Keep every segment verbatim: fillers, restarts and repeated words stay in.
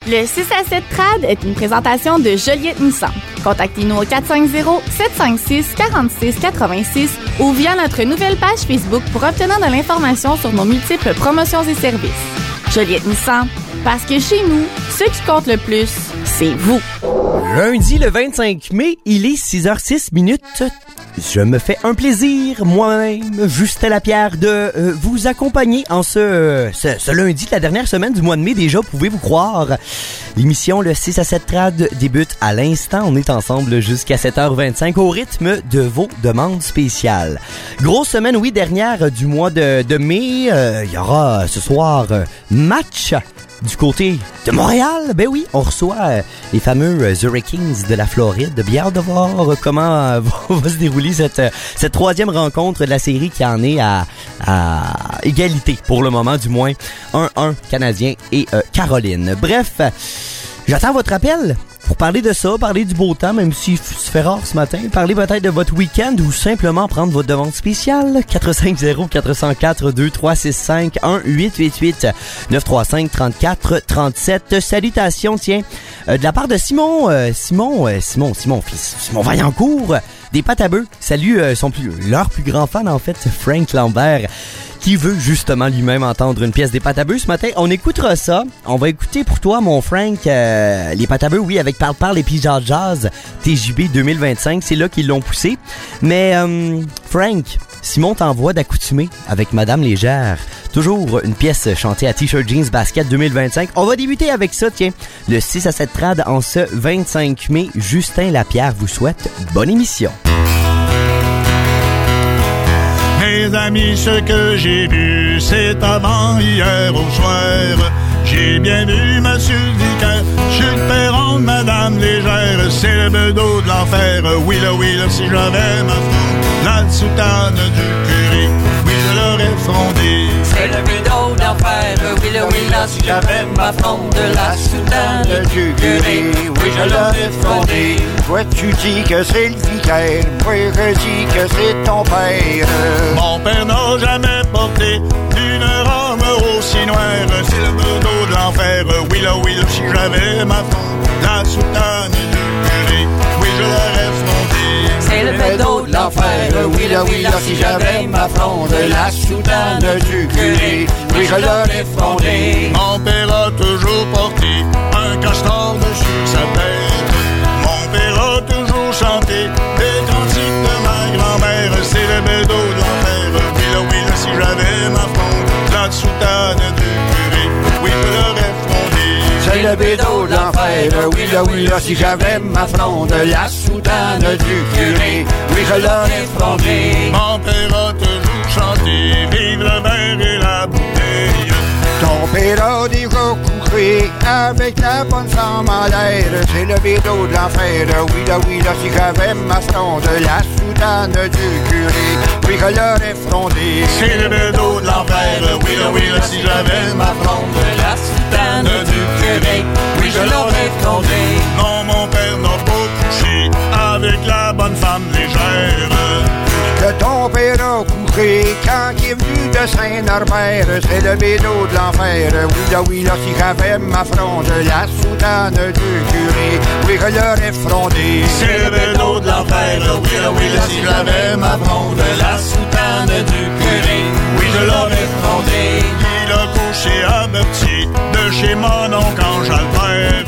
Le six à sept Trad est une présentation de Joliette Nissan. Contactez-nous au quatre cinq zéro, sept cinq six, quatre six huit six ou via notre nouvelle page Facebook pour obtenir de l'information sur nos multiples promotions et services. Joliette Nissan, parce que chez nous, ce qui compte le plus, c'est vous. Lundi le vingt-cinq mai, il est six heures six minutes. Je me fais un plaisir, moi-même, Justin Lapierre, de euh, vous accompagner en ce, euh, ce, ce lundi de la dernière semaine du mois de mai. Déjà, pouvez-vous croire? L'émission Le six à sept Trad débute à l'instant. On est ensemble jusqu'à sept heures vingt-cinq au rythme de vos demandes spéciales. Grosse semaine, oui, dernière du mois de, de mai. Il euh, y aura ce soir euh, match du côté de Montréal. Ben oui, on reçoit euh, les fameux euh, Hurricanes de la Floride. Bien hâte de voir euh, comment euh, va, va se dérouler cette, euh, cette troisième rencontre de la série qui en est à, à égalité pour le moment, du moins un un Canadien et euh, Caroline. Bref, euh, j'attends votre appel pour parler de ça, parler du beau temps, même si c'est fait rare ce matin, parler peut-être de votre week-end ou simplement prendre votre demande spéciale. quatre cinq zéro, quatre zéro quatre, deux trois six cinq, un huit huit huit, neuf trois cinq, trente-quatre trente-sept. Salutations, tiens, euh, de la part de Simon, euh, Simon, euh, Simon, Simon, fils, Simon Vaillancourt, des pâtes à bœufs. Salut, euh, son plus, leur plus grand fan en fait, Frank Lambert, qui veut justement lui-même entendre une pièce des pâtes à bœufs ce matin. On écoutera ça. On va écouter pour toi, mon Frank, euh, les pâtes à bœufs, oui, avec Parle Parle et puis Jazz Jazz, T J B deux mille vingt-cinq. C'est là qu'ils l'ont poussé. Mais, euh, Frank, Simon t'envoie d'accoutumer avec Madame Légère. Toujours une pièce chantée à T-shirt Jeans Basket deux mille vingt-cinq. On va débuter avec ça, tiens. Le six à sept Trad en ce vingt-cinq mai. Justin Lapierre vous souhaite bonne émission. Mes amis, ce que j'ai vu, c'est avant hier au soir. J'ai bien vu Monsieur Dicker, Jules Perron, Madame Légère. C'est le bedeau de l'enfer, oui là, oui là, si j'avais ma fronde, la soutane du curé, oui je l'aurais fondé. C'est le bedeau de l'enfer, oui là, oui là, si j'avais ma fronde, la soutane du curé, oui je l'aurais fondé. Toi tu dis que c'est le vicaire, moi je dis que c'est ton père. Mon père n'a jamais porté une robe aussi noire. C'est le bedeau de l'enfer, oui là, oui là, si j'avais ma fronde, la soutane du curé, oui je l'aurais fondé. C'est le bedeau de l'enfer, oui là, oui là, si j'avais ma fronde, la soutane du curé, oui je l'aurais fondé. Mon père a toujours porté un castor dessus sa tête. Mon père a toujours chanté des cantiques de ma grand-mère. C'est le bedeau de l'enfer, oui là, oui là, si j'avais ma fronde, la soutane du curé, oui je l'aurais fondé. C'est le bedeau de l'enfer, oui là, oui là, si j'avais ma fronde, la soutane du curé, oui je l'aurais fondé. Mon père a toujours chanté vive le verre et la bouteille. Ton père a déjà couché avec la bonne femme en l'air. C'est le bedeau de l'enfer, oui là, oui là, si j'avais ma fronde, la soutane du curé, oui je l'aurais fondé. C'est le bedeau de l'enfer, oui là, oui là, si j'avais ma fronde, la soutane du curé, oui je l'aurais fondé. Non, mon père n'a pas couché avec la bonne femme Légère. Que ton père a couché quand il est venu de Saint-Norbert. C'est le bedeau de l'enfer, oui là, oui là, si j'avais ma fronde, la soutane du curé, oui je l'aurais frondé. C'est le bedeau de l'enfer, oui là, oui là, si j'avais ma fronde, la soutane du curé, oui je l'aurais frondé. Il a couché à Berthier de chez mon oncle Ange-Albert.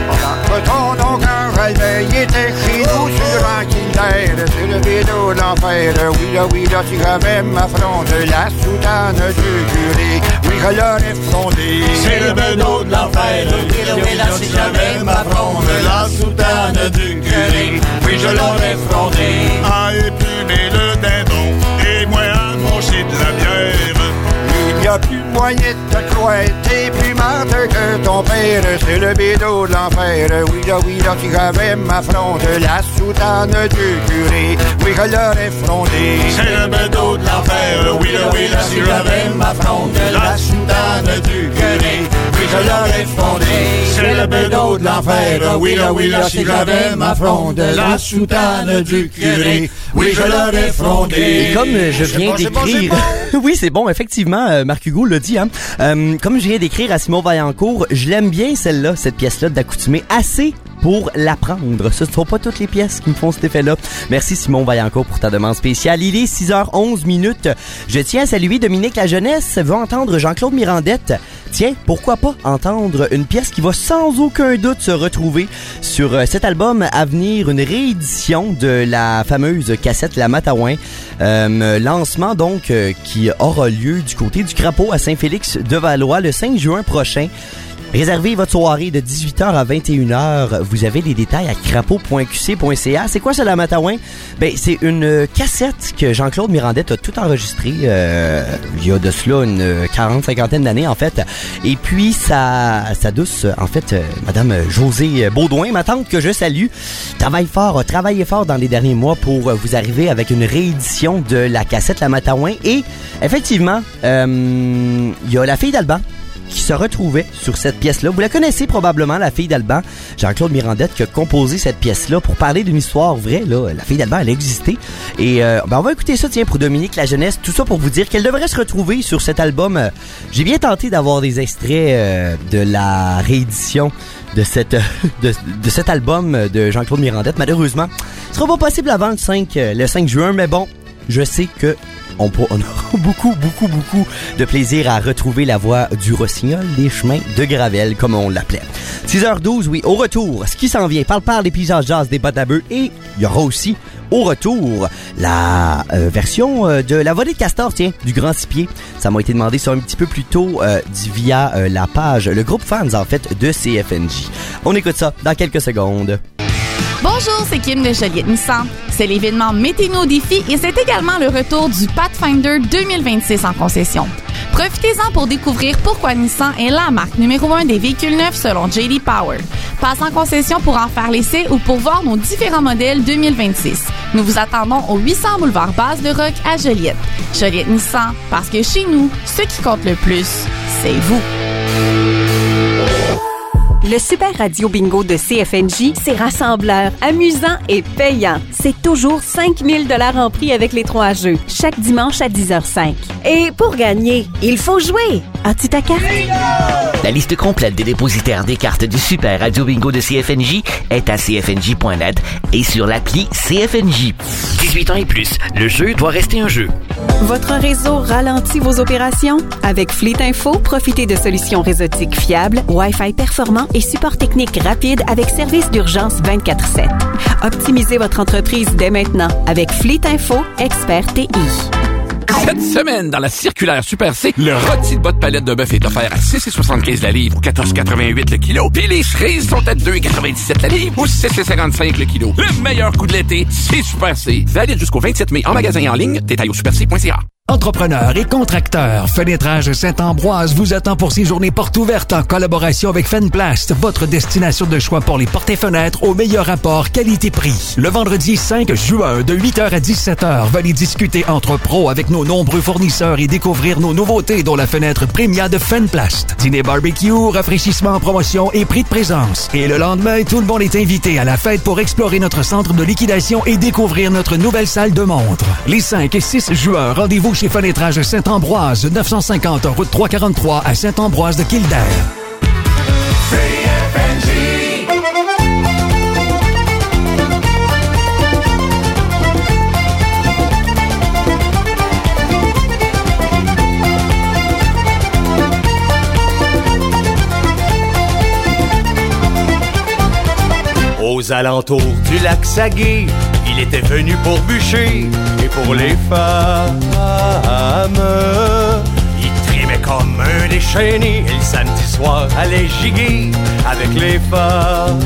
Que ton oncle Ange-Albert, il était chez nous sur un kinder. C'est le bedeau de l'enfer, oui là, oui là, si j'avais ma fronde, la soutane du curé, oui je l'aurais fondé. C'est le bedeau de l'enfer, oui là, oui là, si j'avais ma fronde, la soutane du curé, oui je l'aurais fondé. À épumer le dindon et moi à manger de la bière. Il n'y a plus moyen de te croire, t'es plus menteur que ton père. C'est le bedeau de l'enfer, oui là, oui là, si j'avais ma fronde, la soutane du curé, oui je l'aurais frondé. C'est le bedeau de l'enfer, oui là, oui là, si j'avais ma fronde, la soutane du curé, oui je l'aurais fondé. C'est le bédo de l'enfer, oui là, oui là, si j'avais ma fronde, la soutane du curé, oui je l'aurais fondé. Et comme je viens d'écrire... oui, c'est bon, effectivement, euh, Marc Hugo l'a dit, hein. Euh, comme je viens d'écrire à Simon Vaillancourt, je l'aime bien celle-là, cette pièce-là d'Accoutumé, assez pour l'apprendre. Ce ne sont pas toutes les pièces qui me font cet effet-là. Merci Simon Vaillancourt pour ta demande spéciale. Il est six heures onze minutes. Je tiens à saluer Dominique La Jeunesse, veut entendre Jean-Claude Mirandette. Tiens, pourquoi pas entendre une pièce qui va sans aucun doute se retrouver sur cet album à venir, une réédition de la fameuse cassette La Matawin. Euh, lancement donc euh, qui aura lieu du côté du Crapaud à Saint-Félix-de-Valois le cinq juin prochain. Réservez votre soirée de dix-huit heures à vingt et une heures. Vous avez les détails à crapaud point q c point c a. C'est quoi ça, la Matawin? Ben, c'est une cassette que Jean-Claude Mirandette a tout enregistré euh, il y a de cela une quarante, cinquantaine d'années, en fait. Et puis, sa, sa douce, en fait, euh, Madame Josée Baudouin, ma tante que je salue, travaille fort, a travaillé fort dans les derniers mois pour vous arriver avec une réédition de la cassette La Matawin. Et, effectivement, euh, il y a la fille d'Alban qui se retrouvait sur cette pièce-là. Vous la connaissez probablement, la fille d'Alban, Jean-Claude Mirandette, qui a composé cette pièce-là pour parler d'une histoire vraie. Là, la fille d'Alban, elle a existé. Et euh, ben on va écouter ça, tiens, pour Dominique La Jeunesse. Tout ça pour vous dire qu'elle devrait se retrouver sur cet album. Euh, j'ai bien tenté d'avoir des extraits euh, de la réédition de cette de, de cet album de Jean-Claude Mirandette. Malheureusement, ce sera pas possible avant le cinq, le cinq juin, mais bon, je sais que On, on aura beaucoup, beaucoup, beaucoup de plaisir à retrouver la voix du rossignol des chemins de Gravel, comme on l'appelait. six heures douze, oui, au retour, ce qui s'en vient, parle-parle des paysages jazz des bottes à bœufs, et il y aura aussi, au retour, la euh, version euh, de la volée de castor, tiens, du Grand Six Pieds. Ça m'a été demandé ça un petit peu plus tôt euh, via euh, la page, le groupe fans, en fait, de C F N J. On écoute ça dans quelques secondes. Bonjour, c'est Kim de Joliette Nissan. C'est l'événement Mettez-nous au défi et c'est également le retour du Pathfinder deux mille vingt-six en concession. Profitez-en pour découvrir pourquoi Nissan est la marque numéro un des véhicules neufs selon J D Power. Passe en concession pour en faire l'essai ou pour voir nos différents modèles deux mille vingt-six. Nous vous attendons au huit cents boulevard Base de Roc à Joliette. Joliette Nissan, parce que chez nous, ce qui compte le plus, c'est vous. Le Super Radio Bingo de C F N J, c'est rassembleur, amusant et payant. C'est toujours cinq mille dollars en prix avec les trois jeux, chaque dimanche à dix heures cinq. Et pour gagner, il faut jouer. As-tu ta carte? La liste complète des dépositaires des cartes du Super Radio Bingo de C F N J est à c f n j point net et sur l'appli C F N J. dix-huit ans et plus, le jeu doit rester un jeu. Votre réseau ralentit vos opérations? Avec Fleet Info, profitez de solutions réseautiques fiables, Wi-Fi performant et support technique rapide avec service d'urgence vingt-quatre sept. Optimisez votre entreprise dès maintenant avec Fleet Info, expert T I. Cette semaine, dans la circulaire Super C, le rôti de bas de palette de bœuf est offert à six virgule soixante-quinze la livre ou quatorze virgule quatre-vingt-huit le kilo. Puis les cerises sont à deux virgule quatre-vingt-dix-sept la livre ou six virgule cinquante-cinq le kilo. Le meilleur coup de l'été, c'est Super C. Valide jusqu'au vingt-sept mai en magasin et en ligne. Détail au super c point c a. Entrepreneurs et contracteurs, Fenêtrage Saint-Ambroise vous attend pour ces journées portes ouvertes en collaboration avec Fenplast, votre destination de choix pour les portes et fenêtres au meilleur rapport qualité-prix. Le vendredi cinq juin, de huit heures à dix-sept heures, venez discuter entre pros avec nos nombreux fournisseurs et découvrir nos nouveautés dont la fenêtre Premia de Fenplast. Dîner barbecue, rafraîchissement en promotion et prix de présence. Et le lendemain, tout le monde est invité à la fête pour explorer notre centre de liquidation et découvrir notre nouvelle salle de montre. Les cinq et six juin, rendez-vous chez Fenêtrage Saint-Ambroise, neuf cent cinquante route trois cent quarante-trois à Saint-Ambroise de Kildare. C F N J. Aux alentours du lac Saguet, il était venu pour bûcher et pour les femmes. Il trimait comme un déchaîné et le samedi soir allait giguer avec les femmes.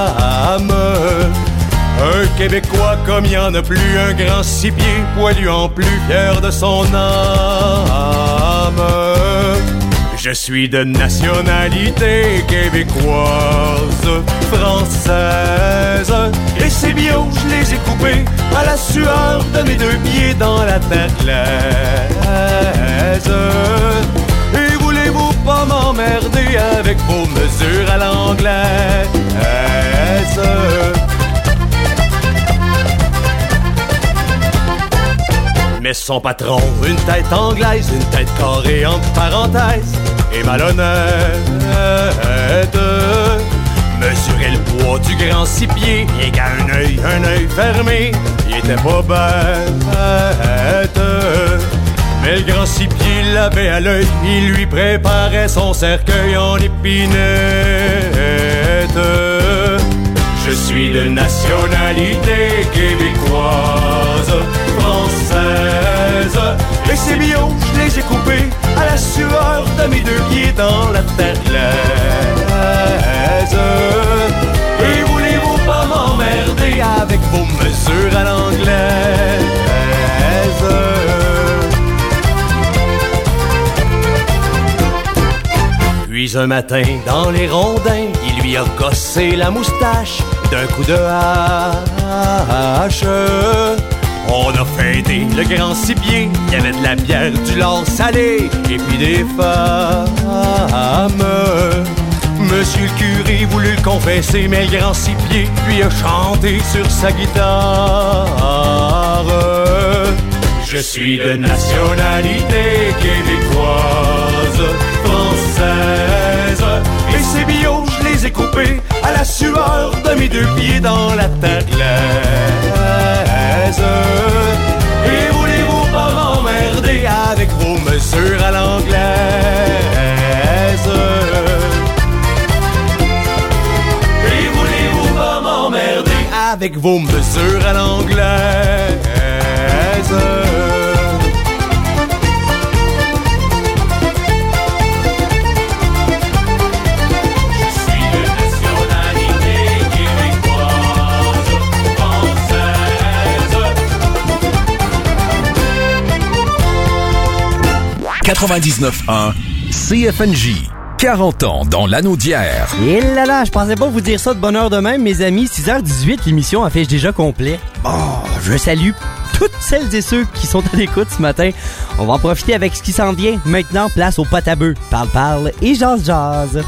Un Québécois comme il n'y en a plus, un grand six pieds poilu en plus, fier de son âme. Je suis de nationalité québécoise, française, et ces bio, je les ai coupés à la sueur de mes deux pieds dans la terre glaise. Et voulez-vous pas m'en mettre m'emmerder avec vos mesures à l'anglaise. Mais son patron, une tête anglaise, une tête carrée entre parenthèses, et malhonnête. Mesurer le poids du grand six pieds, rien qu'à un œil, un œil fermé, il était pas bête. Mais le grand six pieds l'avait à l'œil, il lui préparait son cercueil en épinette. Je suis de nationalité québécoise, française, et ces bio, je les ai coupés à la sueur de mes deux pieds dans la terre glaise. Et voulez-vous pas m'emmerder avec vos mesures à l'anglaise? Puis un matin, dans les rondins, il lui a gossé la moustache d'un coup de hache. On a fêté le grand six pieds, il y avait de la bière, du lard salé et puis des femmes. Monsieur le curé voulut le confesser, mais le grand six pieds lui a chanté sur sa guitare. Je suis de nationalité québécoise, française, et ces bio, je les ai coupés à la sueur de mes deux pieds dans la terre glaise. Et voulez-vous pas m'emmerder avec vos mesures à l'anglaise? Et voulez-vous pas m'emmerder avec vos mesures à l'anglaise? quatre-vingt-dix-neuf un C F N J. quarante ans dans l'anneau d'hier. Et là là, je pensais pas vous dire ça de bonne heure de même, mes amis. six heures dix-huit, l'émission affiche déjà complet. Bon, je salue toutes celles et ceux qui sont à l'écoute ce matin. On va en profiter avec ce qui s'en vient. Maintenant, place au pot à bœuf. Parle, parle et jase, jase.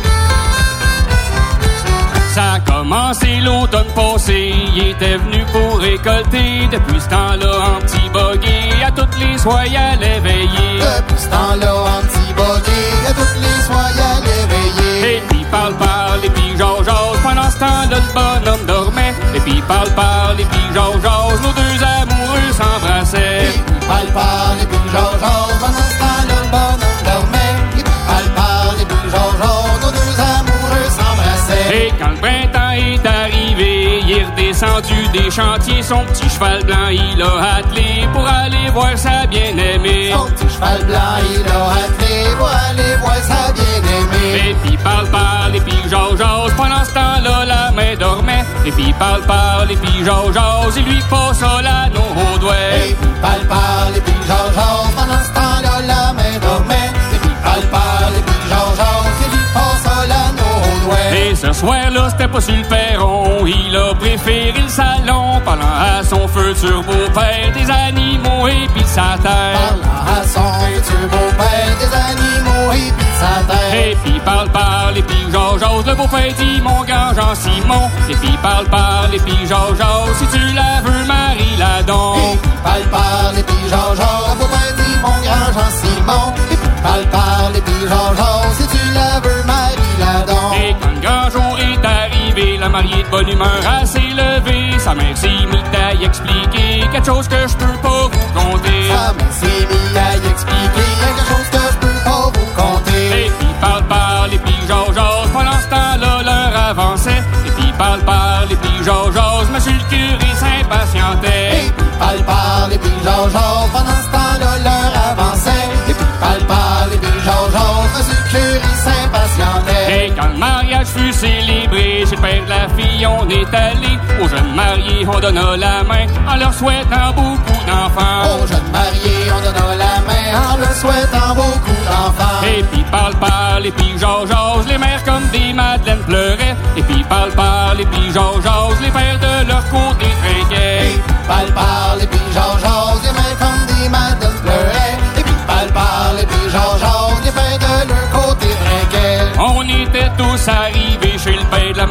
Ça a commencé l'automne passé, il était venu pour récolter. Depuis ce temps-là, en petit buggy, à toutes les soirs, il allait veiller. Depuis ce temps-là, en petit buggy, à toutes les soirs, il allait veiller. Et puis parle, parle, et puis jase, jase. Pendant ce temps-là, le bonhomme dormait. Et puis parle, parle, et puis jase, jase. Nos deux amoureux s'embrassaient. Et puis parle, parle, et puis jase, jase. Pendant ce temps-là, le bonhomme dormait. Et puis parle, parle, et puis jase, jase. Nos deux amoureux s'embrassaient. Et quand le printemps est arrivé, il est redescendu des chantiers. Son petit cheval blanc, il a attelé pour aller voir sa bien-aimée. Son petit cheval blanc, il a attelé pour aller voir sa bien-aimée. Et puis parle, parle, et puis jase, jase. Pendant ce temps-là, la main dormait. Et puis parle, parle, et puis jase, jase. Il lui passa l'anneau au doigt. Et puis parle, parle, et puis jase, jase. Pendant ce temps-là, la main dormait. Et puis parle, parle, et puis jase, jase. Il lui passa l'anneau au doigt. Et ce soir-là, c'était pas sur le perron. Il a préféré le salon, parlant à son futur beau-père, des animaux et pis sa terre. Parlant à son futur beau-père, des animaux et pis sa terre. Et puis parle, parle, et puis jase, jase. Le beau-père dit, mon grand Jean-Simon. Et puis parle, parle, et puis jase, jase. Si tu la veux, marie-la donc. Et puis parle, parle, et puis jase, jase. Le beau-père dit, mon grand Jean-Simon. Et puis parle, parle, et puis jase, jase. Si tu la veux, marie-la donc. Et quand le grand jour est arrivé, la mariée de bonne humeur a s'est levée. Sa mère s'est mise à y expliquer quelque chose que je peux pas vous conter. Sa mère s'est mise à y expliquer quelque chose que je peux pas vous conter. Et puis parle, parle, et puis jase, jase. Pendant ce temps-là, l'heure avançait. Et puis parle, parle, et puis jase, jase. Monsieur le curé s'impatientait. Et puis parle, parle, et puis jase, jase. Pendant ce temps-là, l'heure avançait. Et puis parle, parle, et puis jase, jase. Monsieur le curé s'impatientait. Et quand le mariage fut célébré, chez le père de la fille, on est allé. Aux jeunes mariés, on donna la main en leur souhaitant beaucoup d'enfants. Aux jeunes mariés, on donna la main en leur souhaitant beaucoup d'enfants. Et puis parle, parle, et puis jase, jase. Les mères comme des madeleines pleuraient. Et puis parle, parle, et puis jase, jase. Les pères de leur côté trinquaient. Et puis parle, parle, et puis jase, jase. Les mères comme des madeleines pleuraient. Et puis parle, parle, et puis jase, jase. Les pères de leur côté trinquaient.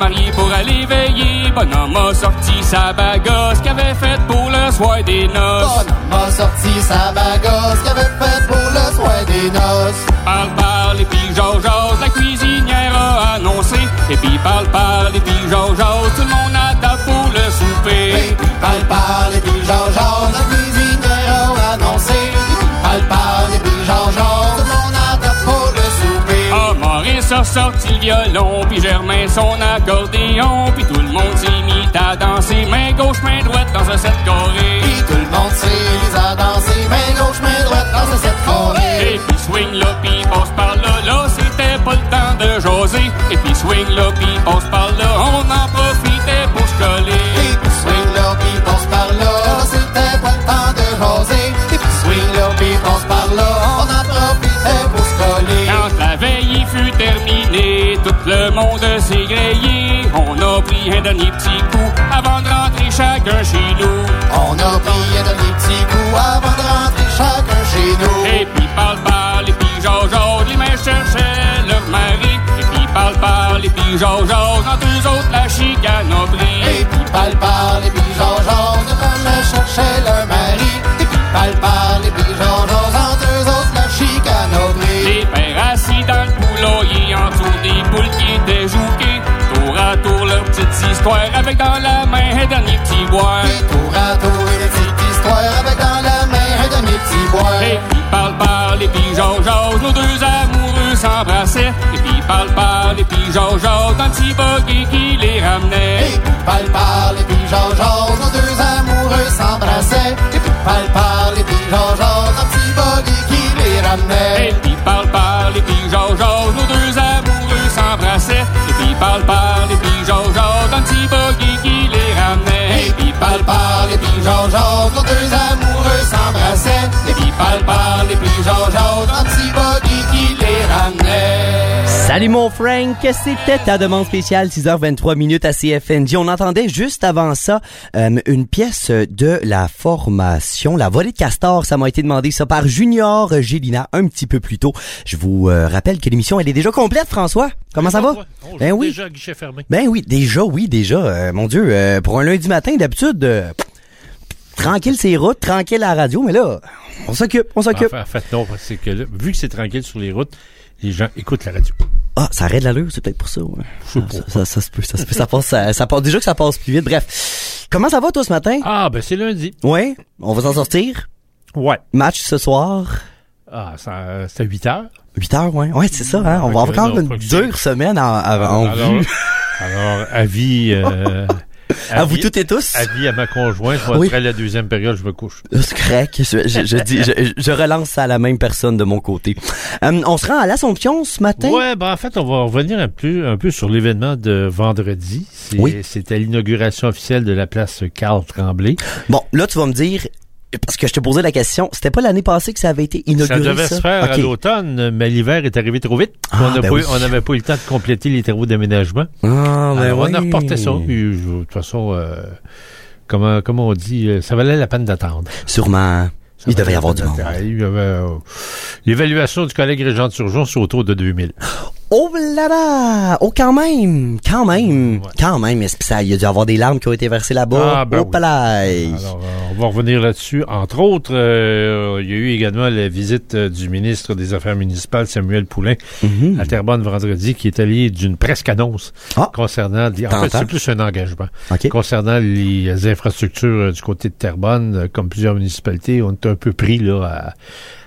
marié pour aller veiller. Bonhomme a sorti sa bagasse qu'il avait faite pour le soir des noces. Bonhomme a sorti sa bagasse qu'il avait faite pour le soir des noces. Parle, parle, et puis jase, jase, la cuisinière a annoncé. Et puis parle, parle, et puis jase, jase, tout le monde attend pour le souper. Et puis parle, parle, et puis jase, jase, la cuisinière a annoncé. Et puis parle, parle, et puis jase, jase, tout le monde attend pour le souper. Ah, Maurice a sorti le violon, puis Germain son accordéon, puis tout le monde s'est mis à danser, main gauche, main droite dans un set carré. Puis tout le monde s'est mis à danser, main gauche, main droite dans un set carré. Et puis swing là, puis passe par là, là c'était pas le temps de jaser. Et puis swing là, puis passe par là, on en profitait pour se coller. Et puis swing là, puis passe par là, là c'était pas le temps de jaser. Et puis swing là, puis passe par là, on en profitait pour se coller. Quand la veille fut terminée, tout le monde s'est grillé. On a pris un dernier petit coup avant de rentrer chacun chez nous. On a pris un dernier petit coup avant de rentrer chacun chez nous. Et puis parle, parle, et puis jase, jase, les mains cherchaient leur mari. Et puis parle, parle, et puis jase, jase, entre eux autres la chicane a pris. Et puis parle, parle, et puis jase, jase, les mains cherchaient leur mari. Et puis parle, parle, et puis jase, jase, entre eux autres la chicane a pris. Les pères assis dans le poulailler en dessous des poules qui étaient jouquées. Tour à tour leurs petites histoires avec dans la main un dernier petit boire. Et tour à tour une petite histoire avec dans la main un dernier petit boire. Et puis parle, parle, et puis jase, jase, nos deux amoureux s'embrassaient. Et puis parle, parle, et puis jase, jase, dans le petit buggy qui les ramenait. Et puis parle, parle, et puis jase, jase, nos deux amoureux s'embrassaient. Et puis parle, parle, et puis jase, jase, dans le petit buggy qui les ramenait. Et puis parle, parle, et puis jase, jase, nos deux amoureux s'embrassaient. Et puis parle, parle, et puis jase, jase, dans le petit buggy qui les ramenait. Et puis parle, parle, et puis jase, jase, nos deux amoureux s'embrassaient. Et puis parle, parle, et puis jase, jase, dans le petit buggy qui les ramenait. Salut mon Frank, c'était ta demande spéciale, six heures vingt-trois minutes à C F N J. On entendait juste avant ça euh, une pièce de la formation La Volée de Castor. Ça m'a été demandé ça par Junior Gélina un petit peu plus tôt. Je vous euh, rappelle que l'émission elle est déjà complète, François. Comment ça va? On Ben oui. Déjà guichet fermé. Ben oui, déjà, oui, déjà. Euh, mon Dieu, euh, pour un lundi matin, d'habitude, euh, tranquille ces routes, tranquille à la radio, mais là, on s'occupe, on s'occupe. En fait, non, c'est que là, vu que c'est tranquille sur les routes, les gens écoutent la radio. Ah, ça arrête l'allure, c'est peut-être pour ça. Ouais. Ça, ça, ça, ça se peut, ça se peut, ça passe, ça, ça passe. Déjà que ça passe plus vite. Bref, comment ça va toi ce matin? Ah, ben c'est lundi. Ouais, on va s'en sortir. Ouais. Match ce soir. Ah, ça, c'est à huit heures. huit heures, ouais. Ouais, c'est ça. Hein. On va avoir encore une dure semaine en, en, en alors, vue. Alors, avis. Euh, à avis, vous toutes et tous. Avis à ma conjointe. Oui. Après la deuxième période, je me couche. C'est correct. Je, je, je, dis, je, je relance ça à la même personne de mon côté. Euh, on se rend à l'Assomption ce matin. Ouais, ben en fait, on va revenir un peu, un peu sur l'événement de vendredi. C'est, oui. C'était l'inauguration officielle de la place Carl Tremblay. Bon, là, tu vas me dire. Parce que je te posais la question, c'était pas l'année passée que ça avait été inauguré, ça? Ça devait ça? se faire okay. à l'automne, mais l'hiver est arrivé trop vite. Ah, on ben n'avait oui. pas eu le temps de compléter les travaux d'aménagement. Ah, ben Alors, oui. on a reporté ça. Puis, de toute façon, euh, comment, comment on dit, ça valait la peine d'attendre. Sûrement. Ça il devait y avoir du monde. Il y avait, euh, l'évaluation du collègue Régent de Turgeon, c'est autour de deux mille. Oh là là! Oh, quand même! Quand même! Ouais. Quand même! Est-ce que ça, il y a dû avoir des larmes qui ont été versées là-bas? Ah, ben oh, oui. Alors, euh, on va revenir là-dessus. Entre autres, euh, il y a eu également la visite euh, du ministre des Affaires municipales, Samuel Poulin, mm-hmm. à Terrebonne vendredi, qui est allé d'une presque annonce ah. concernant... Les, en fait, c'est plus un engagement. Okay. Concernant les infrastructures euh, du côté de Terrebonne, euh, comme plusieurs municipalités, on est un peu pris là à...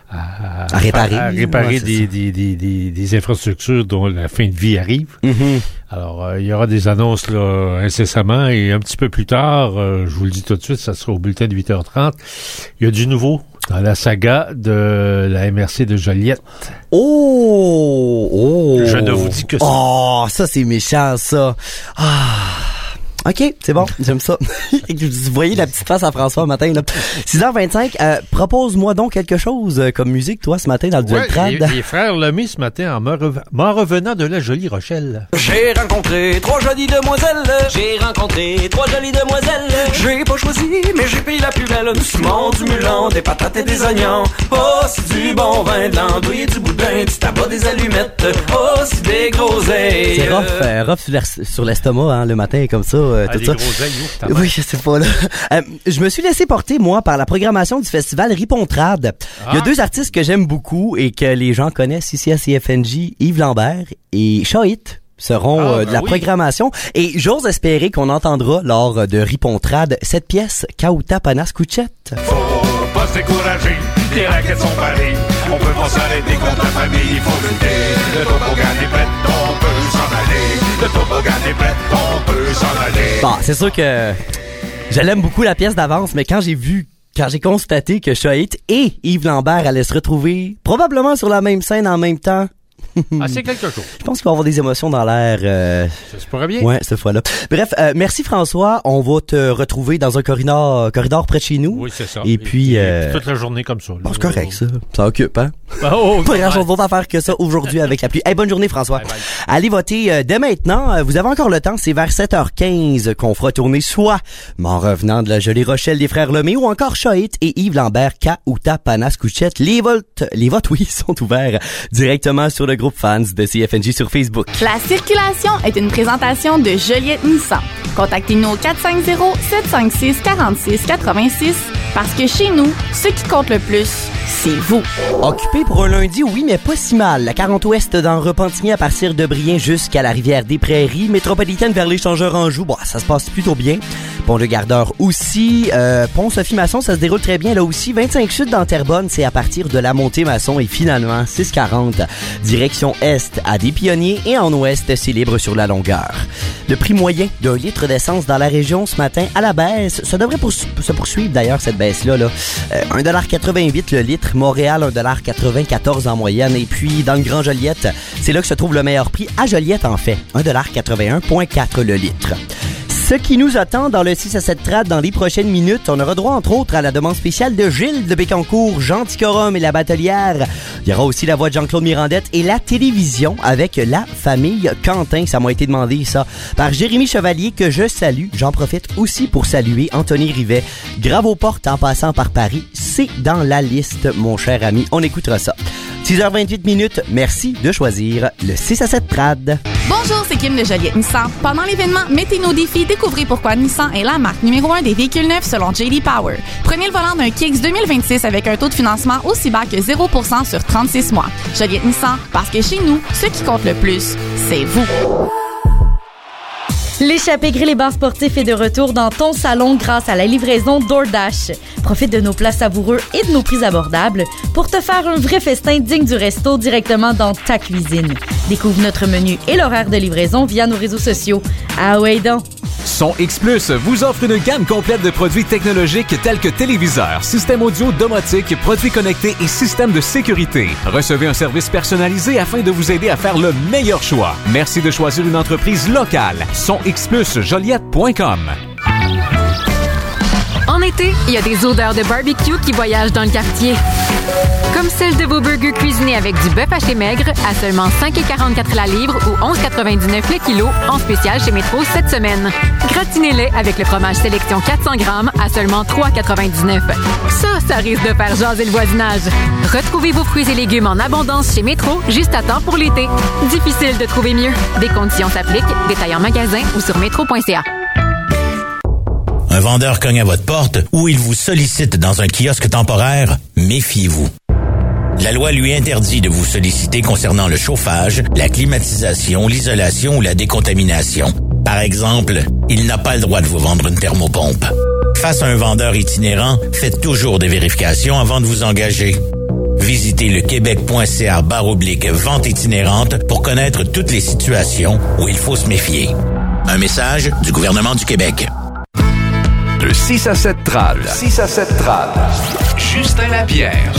À, à réparer, à réparer ouais, des, des, des, des, des infrastructures dont la fin de vie arrive. Mm-hmm. Alors, euh, il y aura des annonces là incessamment et un petit peu plus tard, euh, je vous le dis tout de suite, ça sera au bulletin de huit heures trente. Il y a du nouveau dans la saga de la M R C de Joliette. Oh! Oh! Je ne vous dis que ça. Oh! Ça, c'est méchant, ça. Ah! OK, c'est bon, j'aime ça. Vous voyez la petite face à François le matin, là. six heures vingt-cinq, euh, propose-moi donc quelque chose euh, comme musique, toi, ce matin, dans le duel ouais, trad. Les, les frères Lemay, ce matin, en me, rev- m'en revenant de la jolie Rochelle. J'ai rencontré trois jolies demoiselles. J'ai rencontré trois jolies demoiselles. J'ai pas choisi, mais j'ai payé la plus belle. Doucement, du melon, des patates et des oignons. Oh, c'est du bon vin de l'andouille, du boudin, du tabac, des allumettes. Oh, c'est des groseilles. C'est rough, euh, rough sur, l'es- sur l'estomac, hein, le matin, comme ça, euh, Ah, tout des ça. groseilles, ouf, ta mère. Oui, je sais pas, là. Euh, je me suis laissé porter, moi, par la programmation du festival Ripontrad. Ah. Il y a deux artistes que j'aime beaucoup et que les gens connaissent ici à C F N J, Yves Lambert et Shahit seront Ah, euh, de ben la oui. programmation. Et j'ose espérer qu'on entendra lors de Ripontrad cette pièce, Kauta Panas Kuchet. Faut pas se décourager, les raquettes sont pareilles. On peut pas s'arrêter contre la famille, il faut lutter. Le toboggan est prêt, on peut s'en aller. Le toboggan est prêt, on peut s'en aller. Bon, c'est sûr que je l'aime beaucoup la pièce d'avance, mais quand j'ai vu, quand j'ai constaté que Shahit et Yves Lambert allaient se retrouver probablement sur la même scène en même temps, Ah, c'est quelque chose. je pense qu'il va y avoir des émotions dans l'air. Euh... Ça se pourrait bien. Ouais, cette fois-là. Bref, euh, merci François. On va te retrouver dans un corridor, corridor près de chez nous. Oui, c'est ça. Et puis, euh... toute la journée comme ça. là. bon, c'est correct, ça. Ça occupe, hein? Oh, Pas ouais. grand chose d'autre à faire que ça aujourd'hui avec la pluie. Hey, bonne journée, François. Bye bye. Allez voter euh, dès maintenant. Euh, Vous avez encore le temps. C'est vers sept heures quinze qu'on fera tourner soit M'en revenant de la jolie Rochelle des frères Lemay ou encore Shahit et Yves Lambert, Kauta Panas Kuchet. Les votes, les votes, oui, sont ouverts directement sur le groupe fans de C F N J sur Facebook. La circulation est une présentation de Joliette Nissan. Contactez-nous au quatre cinq zéro, sept cinq six, quatre six quatre six parce que chez nous, ce qui compte le plus, c'est vous. Occupé pour un lundi, oui, mais pas si mal. La quarante ouest dans Repentigny à partir de Brien jusqu'à la rivière des Prairies. Métropolitaine vers l'échangeur Anjou. Bon, ça se passe plutôt bien. Pont de Gardeur aussi. Euh, Pont Sophie-Masson, ça se déroule très bien là aussi. vingt-cinq sud dans Terrebonne, c'est à partir de la montée Masson. Et finalement, six quarante, direction est à des Pionniers. Et en ouest, c'est libre sur la longueur. Le prix moyen d'un litre d'essence dans la région ce matin à la baisse. Ça devrait pour- se poursuivre d'ailleurs, cette baisse-là. Là. Euh, un dollar quatre-vingt-huit le litre. Montréal, un dollar quatre-vingt-quatorze en moyenne. Et puis, dans le Grand Joliette, c'est là que se trouve le meilleur prix. À Joliette, en fait, un dollar quatre-vingt-un virgule quatre le litre. Ce qui nous attend dans le six à sept trad dans les prochaines minutes, on aura droit entre autres à la demande spéciale de Gilles de Bécancour, Jean Ticorum et la Batelière. Il y aura aussi la voix de Jean-Claude Mirandette et la télévision avec la famille Quentin. Ça m'a été demandé ça par Jérémy Chevalier que je salue. J'en profite aussi pour saluer Anthony Rivet. Grave aux portes en passant par Paris. C'est dans la liste, mon cher ami. On écoutera ça. six heures vingt-huit minutes. Merci de choisir le six à sept trad. Bonjour, c'est Kim de Joliette Nissan. Pendant l'événement Mettez nos défis, découvrez pourquoi Nissan est la marque numéro un des véhicules neufs selon J D Power. Prenez le volant d'un Kicks deux mille vingt-six avec un taux de financement aussi bas que zéro pour cent sur trente-six mois. Joliette Nissan, parce que chez nous, ce qui compte le plus, c'est vous. L'échappée grill et bar sportif est de retour dans ton salon grâce à la livraison DoorDash. Profite de nos plats savoureux et de nos prix abordables pour te faire un vrai festin digne du resto directement dans ta cuisine. Découvre notre menu et l'horaire de livraison via nos réseaux sociaux. Ah ouais donc! Son X Plus vous offre une gamme complète de produits technologiques tels que téléviseurs, systèmes audio domotique, produits connectés et systèmes de sécurité. Recevez un service personnalisé afin de vous aider à faire le meilleur choix. Merci de choisir une entreprise locale. Son X Plus Joliette point com. En été, il y a des odeurs de barbecue qui voyagent dans le quartier. Comme celle de vos burgers cuisinés avec du bœuf haché maigre à seulement cinq virgule quarante-quatre la livre ou onze virgule quatre-vingt-dix-neuf le kilo en spécial chez Métro cette semaine. Gratinez-les avec le fromage sélection quatre cents grammes à seulement trois virgule quatre-vingt-dix-neuf. Ça, ça risque de faire jaser le voisinage. Retrouvez vos fruits et légumes en abondance chez Métro juste à temps pour l'été. Difficile de trouver mieux. Des conditions s'appliquent. Détails en magasin ou sur métro point c a. Un vendeur cogne à votre porte ou il vous sollicite dans un kiosque temporaire, méfiez-vous. La loi lui interdit de vous solliciter concernant le chauffage, la climatisation, l'isolation ou la décontamination. Par exemple, il n'a pas le droit de vous vendre une thermopompe. Face à un vendeur itinérant, faites toujours des vérifications avant de vous engager. Visitez le québec point c a barre oblique vente itinérante pour connaître toutes les situations où il faut se méfier. Un message du gouvernement du Québec. De six à sept trad. six à sept trad. Justin Lapierre.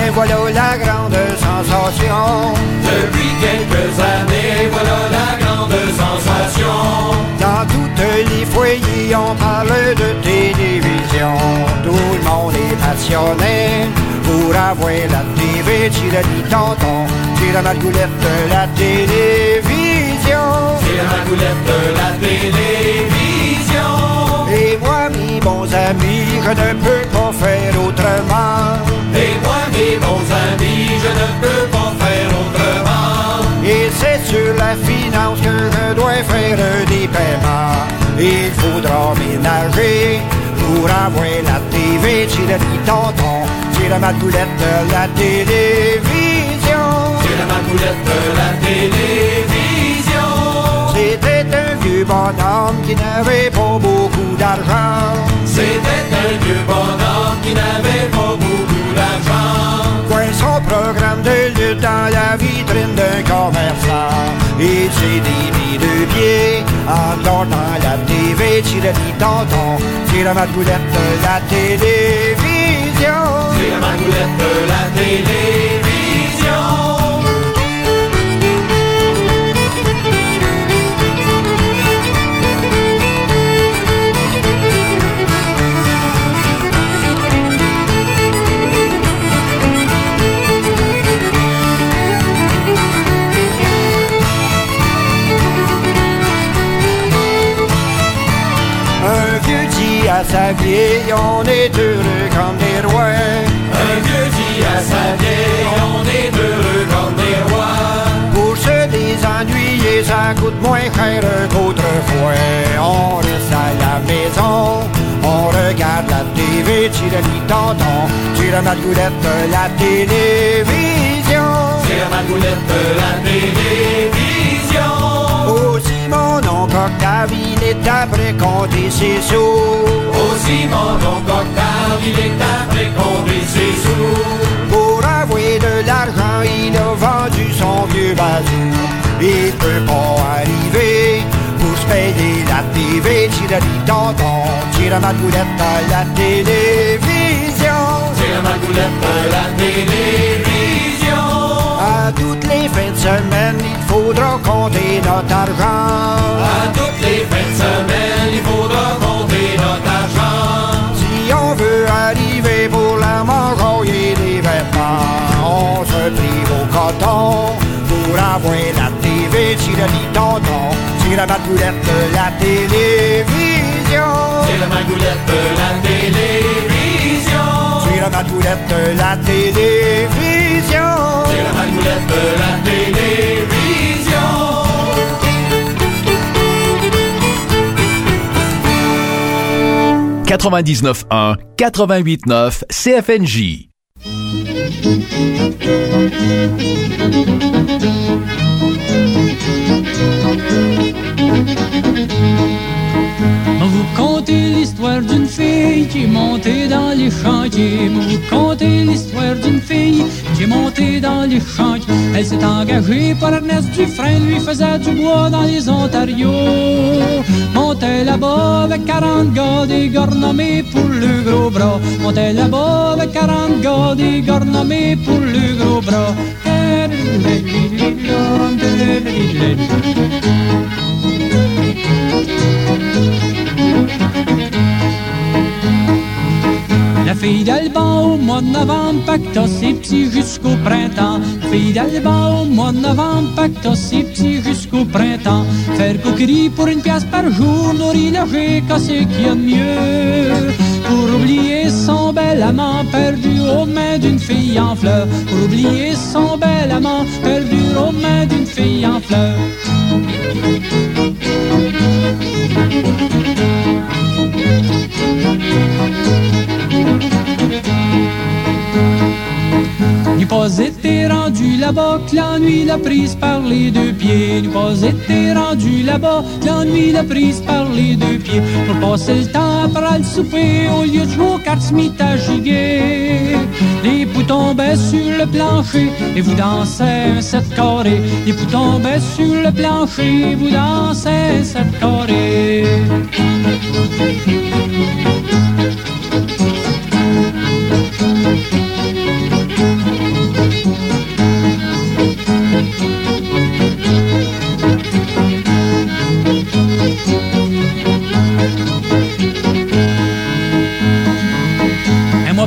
ben voilà la grande sensation. Depuis quelques années, voilà la grande sensation. Dans tous les foyers, on parle de télévision. Tout le monde est passionné pour avoir la T V. Tu le dis tonton, c'est la margoulette de la télévision. C'est la margoulette de la télévision. Et moi, mes bons amis, je ne peux pas faire autrement. Et moi, mes bons amis, je ne peux pas faire autrement. Et c'est sur la finance que je dois faire des paiements. Il faudra ménager pour avoir la T V. Tu le dis tonton, c'est la margoulette de la télévision. C'est la margoulette de la télévision. C'était un vieux bonhomme qui n'avait pas beaucoup d'argent. C'était un vieux bonhomme qui n'avait pas beaucoup d'argent. Coin son programme de lutte dans la vitrine d'un commerçant. Il s'est mis deux pieds encore dans la T V. Tu le dis tonton, c'est la margoulette de la télévision. C'est la margoulette de la télévision. À sa vieille, on est heureux comme des rois. Un vieux dit à sa vieille, on est heureux comme des rois. Pour se désennuyer, ça coûte moins cher qu'autrefois. On reste à la maison, on regarde la T V, tu le dis tonton, tu la margoulette de la télévision. C'est la margoulette de la télévision. Aussi mon oncle Octave, il est après compter ses sous. Aussi mon oncle Octave, il est après compter ses sous. Pour avoir de l'argent, il a vendu son vieux bazou. Il peut pas arriver pour se payer la T V. Tu le dis tonton, tu la margoulette de la télévision. C'est la margoulette de la télévision. À toutes les fins de semaine, il faudra compter notre argent. À toutes les fins de semaine, il faudra compter notre argent. Si on veut arriver pour la manger des vêtements, on se prive au coton pour avoir la T V. Tu le dis tonton, c'est la margoulette de la télévision. C'est la margoulette de la télévision. C'est la margoulette de la télévision. C'est la margoulette de la télévision. quatre-vingt-dix-neuf un, quatre-vingt-huit neuf C F N J. Vous contez l'histoire d'une fille qui est montée dans les chantiers. Vous contez l'histoire d'une fille qui est montée dans les chantiers. Elle s'est engagée par Ernest Dufresne, lui faisait du bois dans les Ontario. Montait là-bas avec quarante gars, des garnommés pour le gros bras. Montait là-bas avec quarante gars, des garnommés pour le gros bras. La fille d'Alban au mois de novembre, pacta ses petits jusqu'au printemps. La fille d'Alban au mois de novembre, pacta ses petits jusqu'au printemps. Faire coquerie pour une pièce par jour, nourrir loger, casser qu'il y a de mieux. Pour oublier son bel amant perdu aux mains d'une fille en fleurs. Pour oublier son bel amant perdu aux mains d'une fille en fleurs. N'eût pas été rendu là-bas que l'ennui l'a prise par les deux pieds. N'eût pas été rendu là-bas que l'ennui l'a prise par les deux pieds. Pour passer le temps après le souper, au lieu de jouer aux cartes, se mit à giguer. Les poux tombaient sur le plancher et vous dansez un sept carré. Les poux tombaient sur le plancher et vous dansez un sept carré.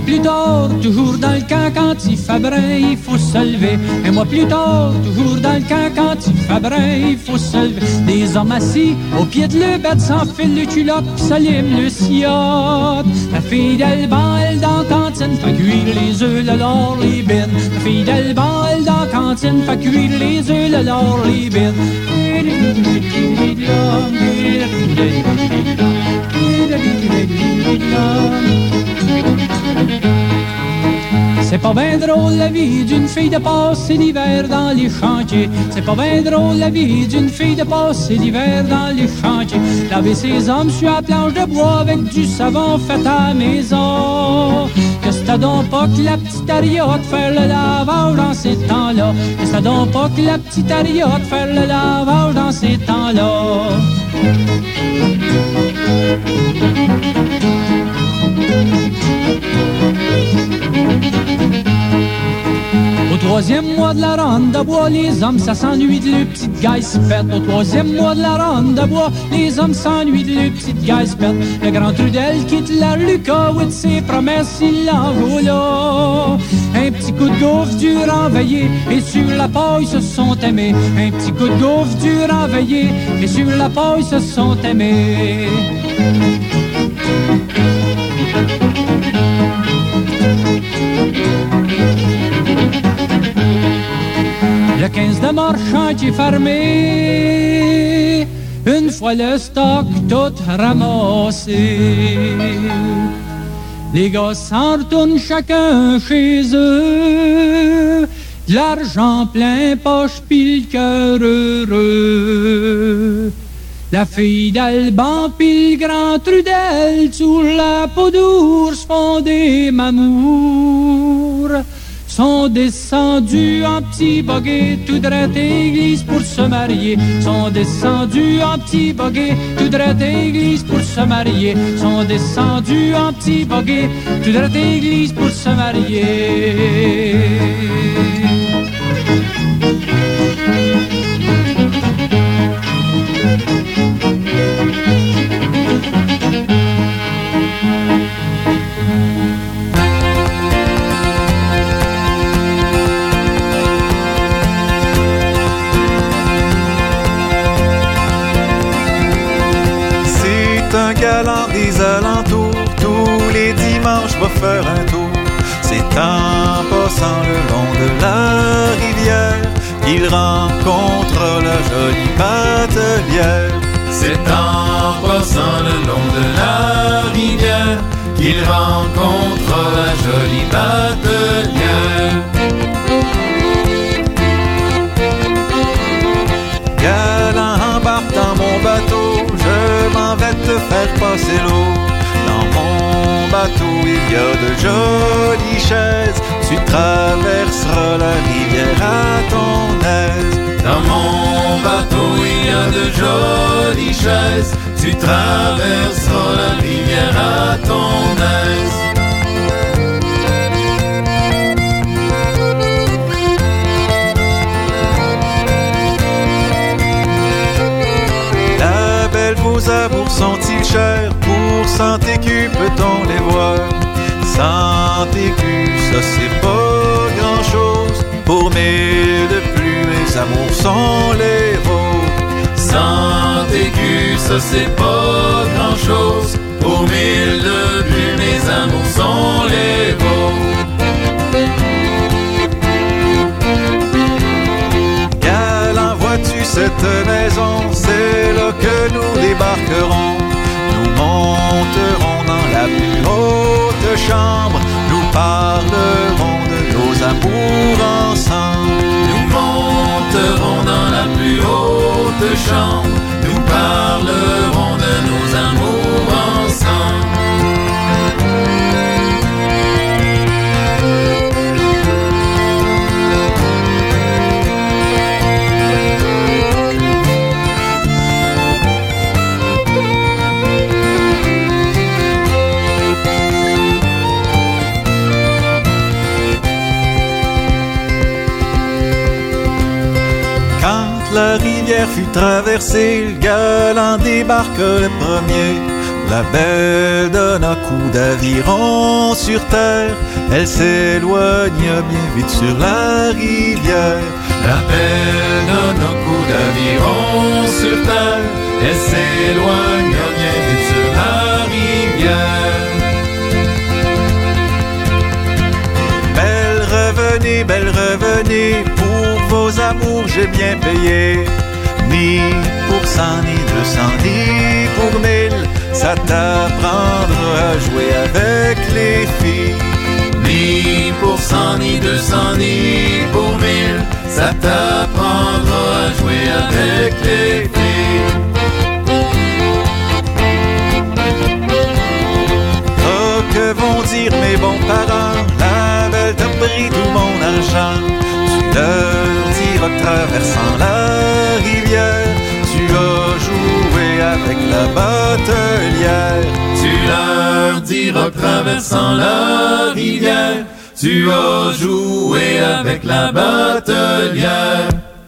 mois plus tard, toujours dans le camp, quand il fait brun, il faut se lever. Un mois plus tard, toujours dans le camp, quand il fait brun, il faut se lever. Des hommes assis au pied de le bête s'enfilent le culotte pis s'allument le ciotte. La fille d'Alban, elle dans la cantine, fait cuire les œufs, le lard, les bines. La fille d'Alban, elle dans la cantine, fait cuire les œufs, le lard, les bines. C'est pas bien drôle la vie d'une fille de passer l'hiver dans les chantiers. C'est pas bien drôle la vie d'une fille de passer l'hiver dans les chantiers. Laver ses hommes sur la planche de bois avec du savon fait à la maison. Que c'est donc pas que la petite ariote faire le lavage dans ces temps-là. Que c'est donc pas que la petite ariote faire le lavage dans ces temps-là. Au troisième mois de la ronde de bois, les hommes, ça s'ennuie de le petit gaille-pète. Au troisième mois de la ronde de bois, les hommes s'ennuient de le petit gaille-pète. Le grand Trudel quitte la Lucas, où de ses promesses, il l'envoie là. Un petit coup de gaufre dur enveillé, et sur la paille se sont aimés. Un petit coup de gaufre dur enveillé, et sur la paille se sont aimés. Le quinze de mars, chantier fermé, une fois le stock tout ramassé. Les gars s'en retournent chacun chez eux, de l'argent plein poche pis le cœur heureux. La fille d'Alban pis le grand Trudel, sur la peau d'ours font des mamours. Sont descendus en petit buggy, tout droit église pour se marier. Sont descendus en petit buggy, tout droit église pour se marier. Sont descendus en petit buggy, tout droit église pour se marier. Un galant des alentours, tous les dimanches va faire un tour. C'est en passant le long de la rivière qu'il rencontre la jolie batelière. C'est en passant le long de la rivière qu'il rencontre la jolie batelière. Galant, embarque dans mon bateau, je m'en vais te faire passer l'eau. Dans mon bateau, il y a de jolies chaises, tu traverseras la rivière à ton aise. Dans mon bateau, il y a de jolies chaises, tu traverseras la rivière à ton aise. Vos amours sont-ils chers? Pour cent écus peut-on les voir? Cent écus, ça c'est pas grand-chose. Pour mille de plus, mes amours sont les vôtres. Cent écus, ça c'est pas grand-chose. Pour mille de plus, mes amours sont les vôtres. Galant, vois-tu cette maison? C'est là que nous débarquerons. Nous monterons dans la plus haute chambre. Nous parlerons de nos amours ensemble. Nous monterons dans la plus haute chambre. Nous parlerons de nos amours ensemble. La rivière fut traversée, le galant débarque le premier. La belle donne un coup d'aviron sur terre. Elle s'éloigna bien vite sur la rivière. La belle donne un coup d'aviron sur terre. Elle s'éloigna bien vite sur la rivière. Belle revenez, belle revenez, pour vos amours j'ai bien payé. Ni pour cent, ni deux cents, ni pour mille, ça t'apprendra à jouer avec les filles. Ni pour cent, ni deux cents, ni pour mille, ça t'apprendra à jouer avec les filles. Oh, que vont dire mes bons parents? La belle t'a pris tout mon argent. Tu leur diras que traversant la rivière, tu as joué avec la batelière. Tu leur diras que traversant la rivière, tu as joué avec la batelière.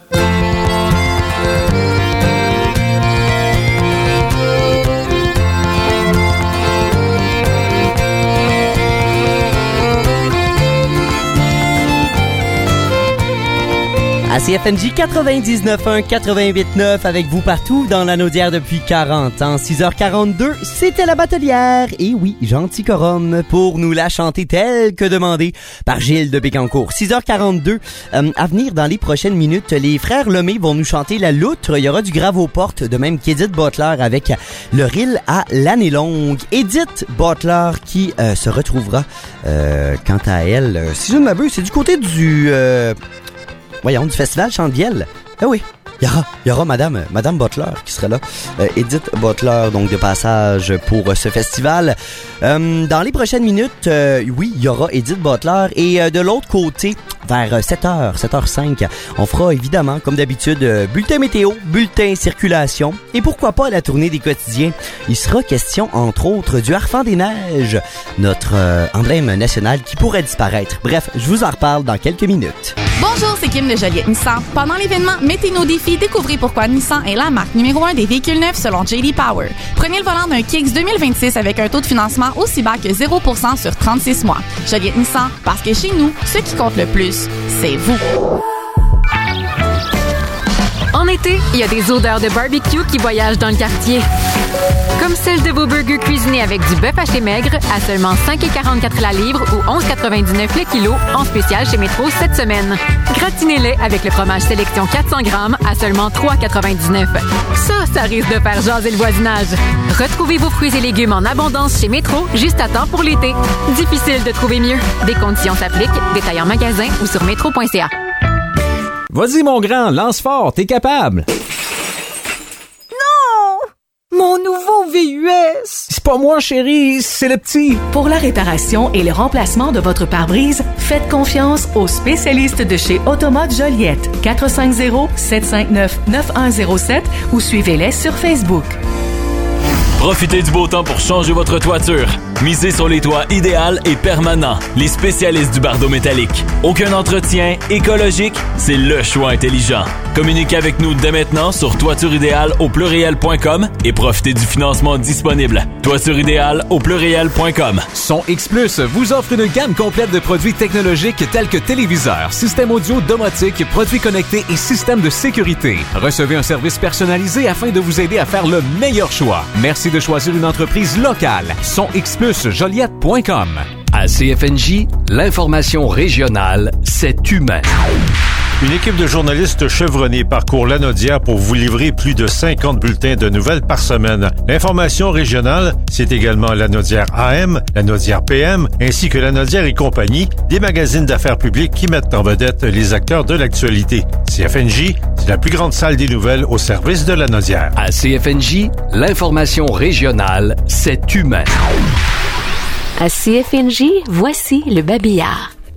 À C F N J quatre-vingt-dix-neuf un, quatre-vingt-huit neuf avec vous partout dans la Naudière depuis quarante ans. six heures quarante-deux, c'était la batelière. Et oui, Gentil Corum pour nous la chanter telle que demandée par Gilles de Bécancourt. six heures quarante-deux, euh, à venir dans les prochaines minutes, les frères Lemay vont nous chanter la loutre. Il y aura du grave aux portes, de même qu'Edith Butler avec le ril à l'année longue. Edith Butler qui euh, se retrouvera, euh, quant à elle, euh, si je ne m'abuse, c'est du côté du... Euh, Voyons, du festival Chante-Bielle. Ah oui, il y aura, il y aura Madame, Madame Butler qui sera là. Euh, Edith Butler, donc de passage pour euh, ce festival. Euh, dans les prochaines minutes, euh, oui, il y aura Edith Butler. Et euh, de l'autre côté, vers sept heures, sept heures cinq, on fera évidemment, comme d'habitude, euh, bulletin météo, bulletin circulation. Et pourquoi pas la tournée des quotidiens. Il sera question, entre autres, du Harfang des Neiges, notre euh, emblème national qui pourrait disparaître. Bref, je vous en reparle dans quelques minutes. Bonjour, c'est Kim de Joliette Nissan. Pendant l'événement Mettez nos défis, découvrez pourquoi Nissan est la marque numéro un des véhicules neufs selon J D Power. Prenez le volant d'un Kicks deux mille vingt-six avec un taux de financement aussi bas que zéro pour cent sur trente-six mois. Joliette Nissan, parce que chez nous, ce qui compte le plus, c'est vous. En été, il y a des odeurs de barbecue qui voyagent dans le quartier. Comme celle de vos burgers cuisinés avec du bœuf haché maigre à seulement cinq virgule quarante-quatre la livre ou onze virgule quatre-vingt-dix-neuf le kilo en spécial chez Métro cette semaine. Gratinez-les avec le fromage sélection quatre cents grammes à seulement trois virgule quatre-vingt-dix-neuf. Ça, ça risque de faire jaser le voisinage. Retrouvez vos fruits et légumes en abondance chez Métro juste à temps pour l'été. Difficile de trouver mieux. Des conditions s'appliquent. Détails en magasin ou sur métro point c a. Vas-y, mon grand, lance fort, t'es capable. Mon nouveau V U S! C'est pas moi, chérie, c'est le petit. Pour la réparation et le remplacement de votre pare-brise, faites confiance aux spécialistes de chez Automote Joliette. quatre cinq zéro, sept cinq neuf, neuf un zéro sept ou suivez-les sur Facebook. Profitez du beau temps pour changer votre toiture. Misez sur les toits idéal et permanents. Les spécialistes du bardeau métallique. Aucun entretien, écologique, c'est le choix intelligent. Communiquez avec nous dès maintenant sur toitureidéal au pluriel point com et profitez du financement disponible. Toitureidéal au pluriel point com. Son X Plus vous offre une gamme complète de produits technologiques tels que téléviseurs, systèmes audio domotique, produits connectés et systèmes de sécurité. Recevez un service personnalisé afin de vous aider à faire le meilleur choix. Merci de choisir une entreprise locale. Son X Plus Joliette point com. À C F N J, l'information régionale, c'est humain. Une équipe de journalistes chevronnés parcourt la Naudière pour vous livrer plus de cinquante bulletins de nouvelles par semaine. L'information régionale, c'est également la Naudière A M, la Naudière P M, ainsi que la Naudière et compagnie, des magazines d'affaires publiques qui mettent en vedette les acteurs de l'actualité. C F N J, c'est la plus grande salle des nouvelles au service de la Naudière. À C F N J, l'information régionale, c'est humain. À C F N J, voici le babillard.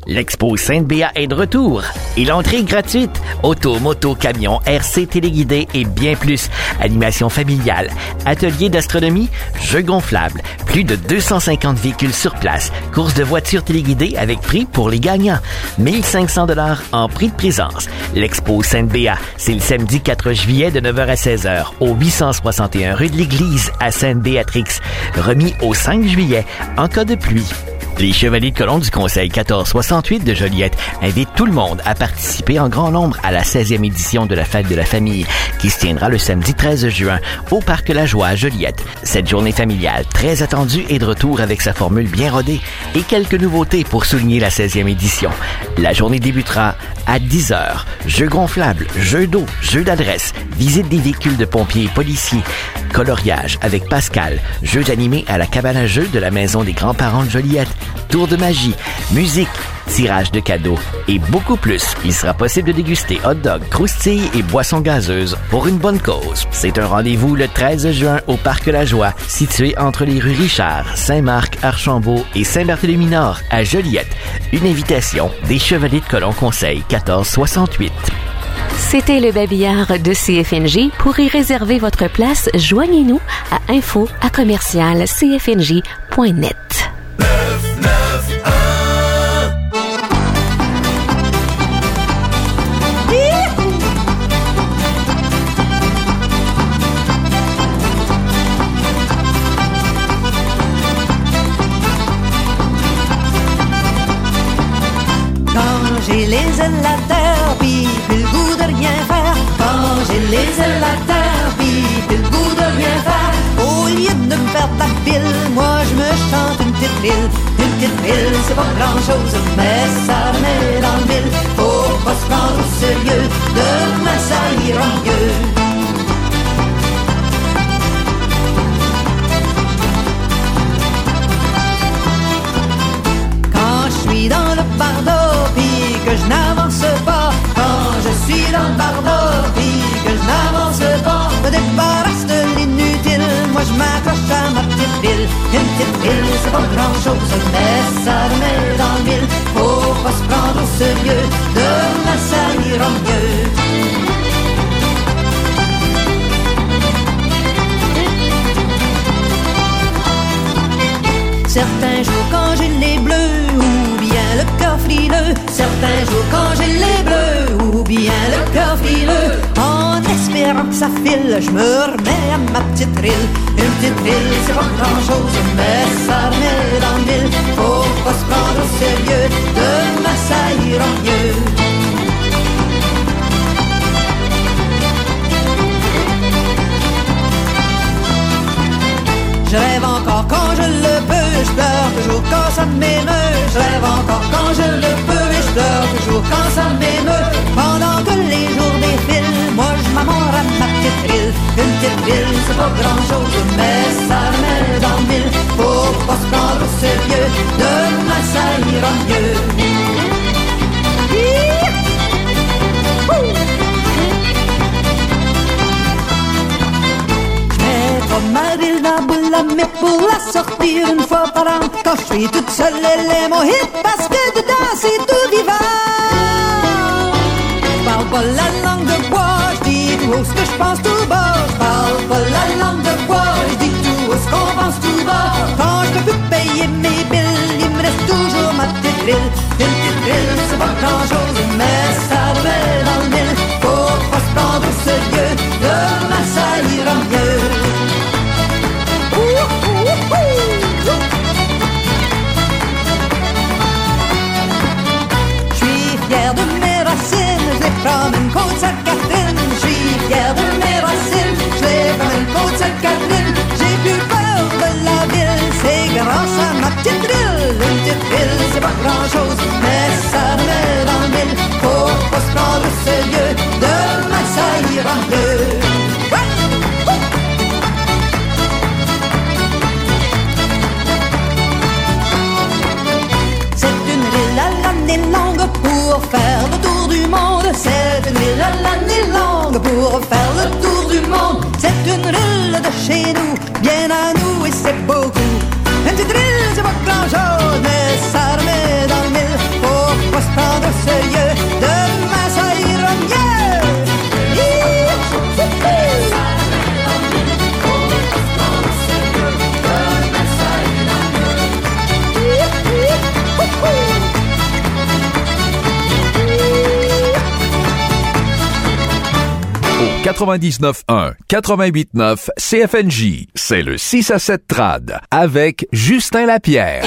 L'Expo Sainte-Béat est de retour et l'entrée est gratuite. Auto, moto, camion, R C téléguidé et bien plus. Animation familiale, atelier d'astronomie, jeux gonflables, plus de deux cent cinquante véhicules sur place, course de voitures téléguidées avec prix pour les gagnants. mille cinq cents dollars en prix de présence. L'Expo Sainte-Béat, c'est le samedi quatre juillet de neuf heures à seize heures au huit cent soixante et un rue de l'Église à Sainte-Béatrix. Remis au cinq juillet en cas de pluie. Les Chevaliers de Colomb du Conseil quatorze soixante-huit de Joliette invitent tout le monde à participer en grand nombre à la seizième édition de la Fête de la Famille qui se tiendra le samedi treize juin au Parc La Joie à Joliette. Cette journée familiale très attendue est de retour avec sa formule bien rodée et quelques nouveautés pour souligner la seizième édition. La journée débutera à dix heures. Jeux gonflables, jeux d'eau, jeux d'adresse, visite des véhicules de pompiers et policiers, coloriage avec Pascal, jeux animés à la cabane à jeux de la Maison des grands-parents de Joliette, tour de magie, musique, tirage de cadeaux et beaucoup plus. Il sera possible de déguster hot dog, croustilles et boissons gazeuses pour une bonne cause. C'est un rendez-vous le treize juin au Parc La Joie, situé entre les rues Richard, Saint-Marc, Archambault et Saint-Barthélemy-Nord à Joliette. Une invitation des Chevaliers de Colomb Conseil quatorze soixante-huit. C'était le babillard de C F N J. Pour y réserver votre place, joignez-nous à info à commercial c f n j point net. J'ai les ailes à terre, pis plus le goût de rien faire. Quand j'ai les ailes à terre, pis plus le goût de rien faire. Au lieu de me faire ta pile, moi je me chante une petite pile. Une petite pile, c'est pas grand chose, mais ça met dans le mille. Faut pas se prendre au sérieux, demain ça ira mieux. Quand je suis dans le bardeau, pis que je n'avance pas. Quand je suis dans le bardeau, pis que je n'avance pas. Me débarrasse de l'inutile, moi je m'accroche à ma petite pile. Une petite pile, c'est pas grand chose, mais ça met dans le mille. Faut pas se prendre au sérieux, demain ça ira mieux. Certains jours quand j'ai les bleus, ou bien le cœur frileux. Certains jours quand j'ai les bleus, ou bien le cœur frileux. En espérant que ça file, je me remets à ma petite rille. Une petite rille, c'est pas grand chose, mais ça remet dans le mille. Faut pas se prendre au sérieux, demain ça ira mieux. Je rêve encore quand je le peux, je pleure toujours quand ça m'émeut. Je rêve encore quand je le peux et je pleure toujours quand ça m'émeut. Pendant que les jours défilent, moi je m'amore à ma petite île. Une petite île, c'est pas grand chose, mais ça met dans le mille. Faut pas se prendre au sérieux, demain ça ira mieux. Ma ville dans boule à mais pour la sortir une fois par an. Quand je suis toute seule, elle est mon hit parce que dedans c'est tout vivant. Je parle pas la langue de bois, je dis tout haut ce que je pense tout bas. Je parle pas la langue de bois, je dis tout haut ce qu'on pense tout bas. Quand je peux plus payer mes billes, il me reste toujours ma petite ville. Une petite ville, c'est pas grand chose, mais ça met dans le mille. Faut pas se prendre au sérieux, demain ça ira mieux. Je suis fier de mes racines, je les promène côte Sainte-Catherine. Je suis fier de mes racines, je les promène côte Sainte-Catherine. J'ai plus peur de la ville, c'est grâce à ma petite ville. Une petite ville, c'est pas grand chose, mais ça met dans le mille. Faut pas se prendre au sérieux, demain ça ira mieux. Longue pour faire le tour du monde. C'est une île à l'année longue pour faire le tour du monde. C'est une île de chez nous, bien à nous et c'est beaucoup. Une petite île, c'est pas grand chose, mais ça remet dans le mille. Faut quatre-vingt-dix-neuf un quatre-vingt-huit neuf C F N J. C'est le six à sept Trad avec Justin Lapierre.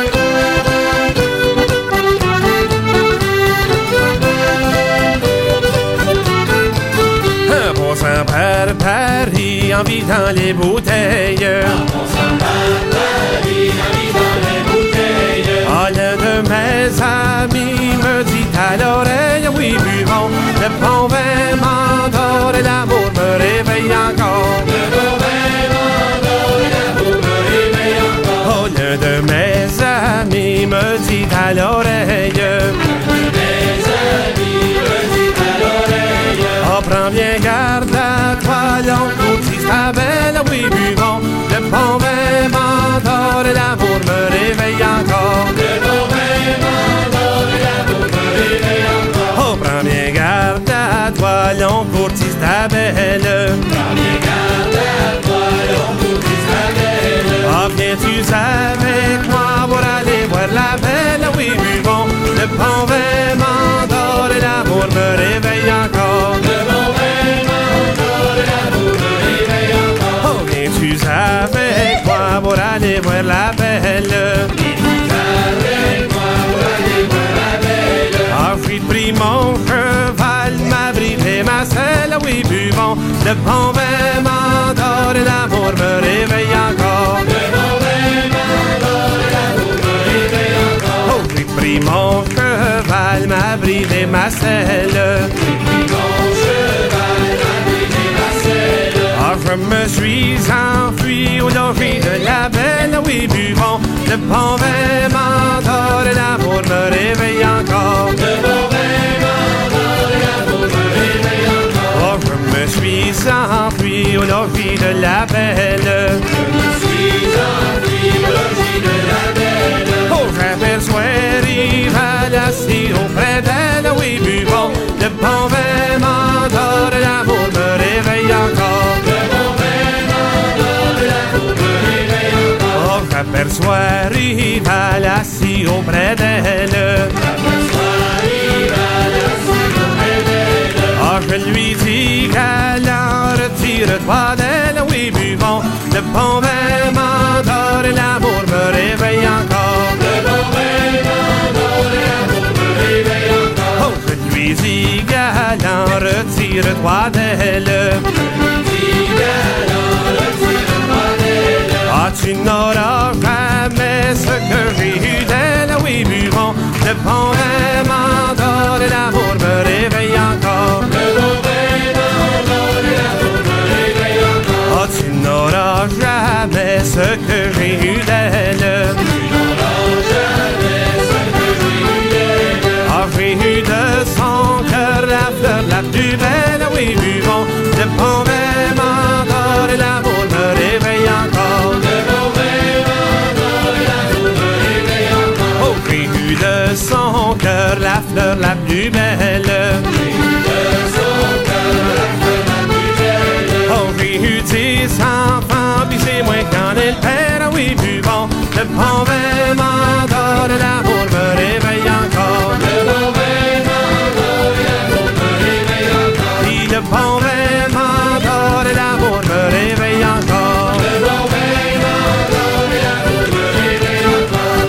Un bon sang par Paris en vidant les bouteilles. Un bon sang par Paris en vidant les bouteilles. Ah, l'un de mes amis me dit à l'oreille, oui, buvons le bon vin m'endort et l'amour me réveille encore. Le bon vin m'endort et l'amour me réveille encore. Oh, l'un de mes amis me dit à l'oreille. L'un de mes amis me dit à l'oreille. Oh, prends bien garde à toi, l'oncle, si ta belle, oui, buvons le bon vin m'endort et l'amour me réveille encore. Le bon vin m'endort et l'amour me réveille encore. Oh, prends bien garde à toi, l'oncle, si ta belle. Prends bien garde à toi, l'oncle, si ta belle. Oh, viens-tu avec moi pour aller voir la belle, oui, buvons le bon vin m'endort et l'amour me réveille encore. Le bon vin m'endort et l'amour me réveille encore. Oh, viens-tu avec moi pour aller voir la belle? Viens-tu avec moi pour aller voir la belle? Ah, j'ai pris mon cheval, ma bride et ma selle, oui, buvons le bon vin m'endort et l'amour me réveille encore. Le bon vin m'endort et l'amour me réveille encore. Oh, j'ai pris mon cheval, ma bride et ma selle. J'ai pris mon cheval, ma bride et ma selle. Ah, je me suis enfui au logis de la belle, oui, buvons le bon vin m'endort et l'amour me réveille encore. Le bon vin m'endort et l'amour me réveille encore. Oh, je me suis enfui au logis de la belle. Je me suis enfui au logis de la belle. Oh, j'aperçois Rival assis auprès d'elle, oui, buvons le bon vin m'endort et l'amour me réveille encore. Le bon vin m'endort et l'amour me réveille encore. Oh, j'aperçois Rival assis auprès d'elle. J'aperçois Rival assis auprès d'elle. Oh, je lui dis galant, retire-toi d'elle, oui, buvons le bon vin m'endort et l'amour me réveille encore. Le bon vin m'endort et l'amour me réveille encore. Oh, je lui dis galant, retire-toi d'elle. Je lui dis galant, retire-toi d'elle. Ah, tu n'auras jamais ce que j'ai eu d'elle, oui, buvons le bon vin m'endort et l'amour me réveille encore. Le bon vin m'endort et l'amour me réveille encore. Ah, tu n'auras jamais ce que j'ai eu d'elle. Tu n'auras jamais ce que j'ai eu d'elle. Ah, j'ai eu de son cœur la fleur la plus belle, oui, buvons le bon vin m'endort et l'amour me réveille encore. Le bon vin m'endort et l'amour me réveille encore. Oh, j'ai eu de son cœur la fleur la plus belle. J'ai eu de son cœur la fleur la plus belle. Oh, j'ai eu dix enfants, puis c'est moi qu'en est le père, oui, buvons le bon vin m'endort et l'amour me réveille encore. Le bon vin m'endort et l'amour me réveille encore. Puis le bon vin m'endort et l'amour me réveille encore. Le bon vin m'endort et l'amour me réveille encore.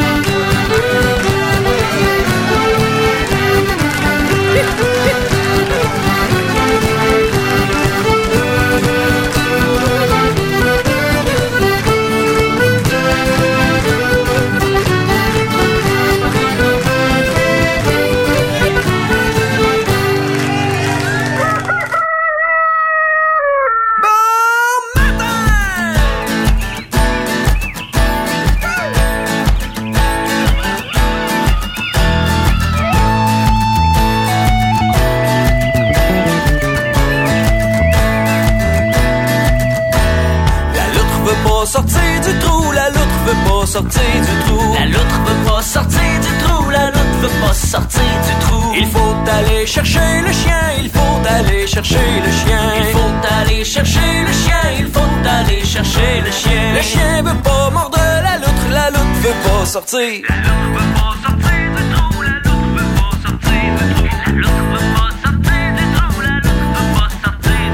sortir du trou, la loutre veut pas sortir du trou. La loutre veut pas sortir du trou, la loutre veut pas sortir du trou. Il faut aller chercher le chien, il faut aller chercher le chien. Il faut aller chercher le chien, il faut aller chercher le chien. Le chien veut pas mordre la loutre, la loutre veut pas sortir. La loutre veut pas sortir du trou, la loutre veut pas sortir du trou. La loutre veut pas sortir du trou, la loutre veut pas sortir du trou.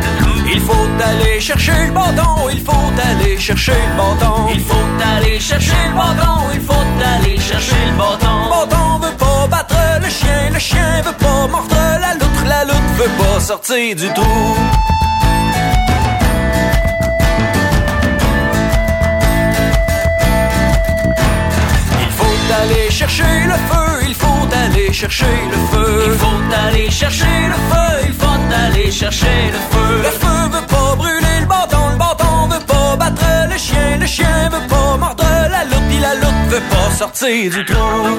chercher le bâton. Il faut aller chercher le bâton. Il faut aller chercher le bâton. Le bâton veut pas battre le chien. Le chien veut pas mordre la loutre. La loutre veut pas sortir du trou. Il faut aller chercher le feu. Il faut aller chercher le feu. Il faut aller chercher le feu. Il faut aller chercher le feu. Le feu veut pas brûler le bâton. Le bâton veut pas battre le chien. Le chien veut pas mordre la loutre. Pis la loutre veut pas sortir du trou.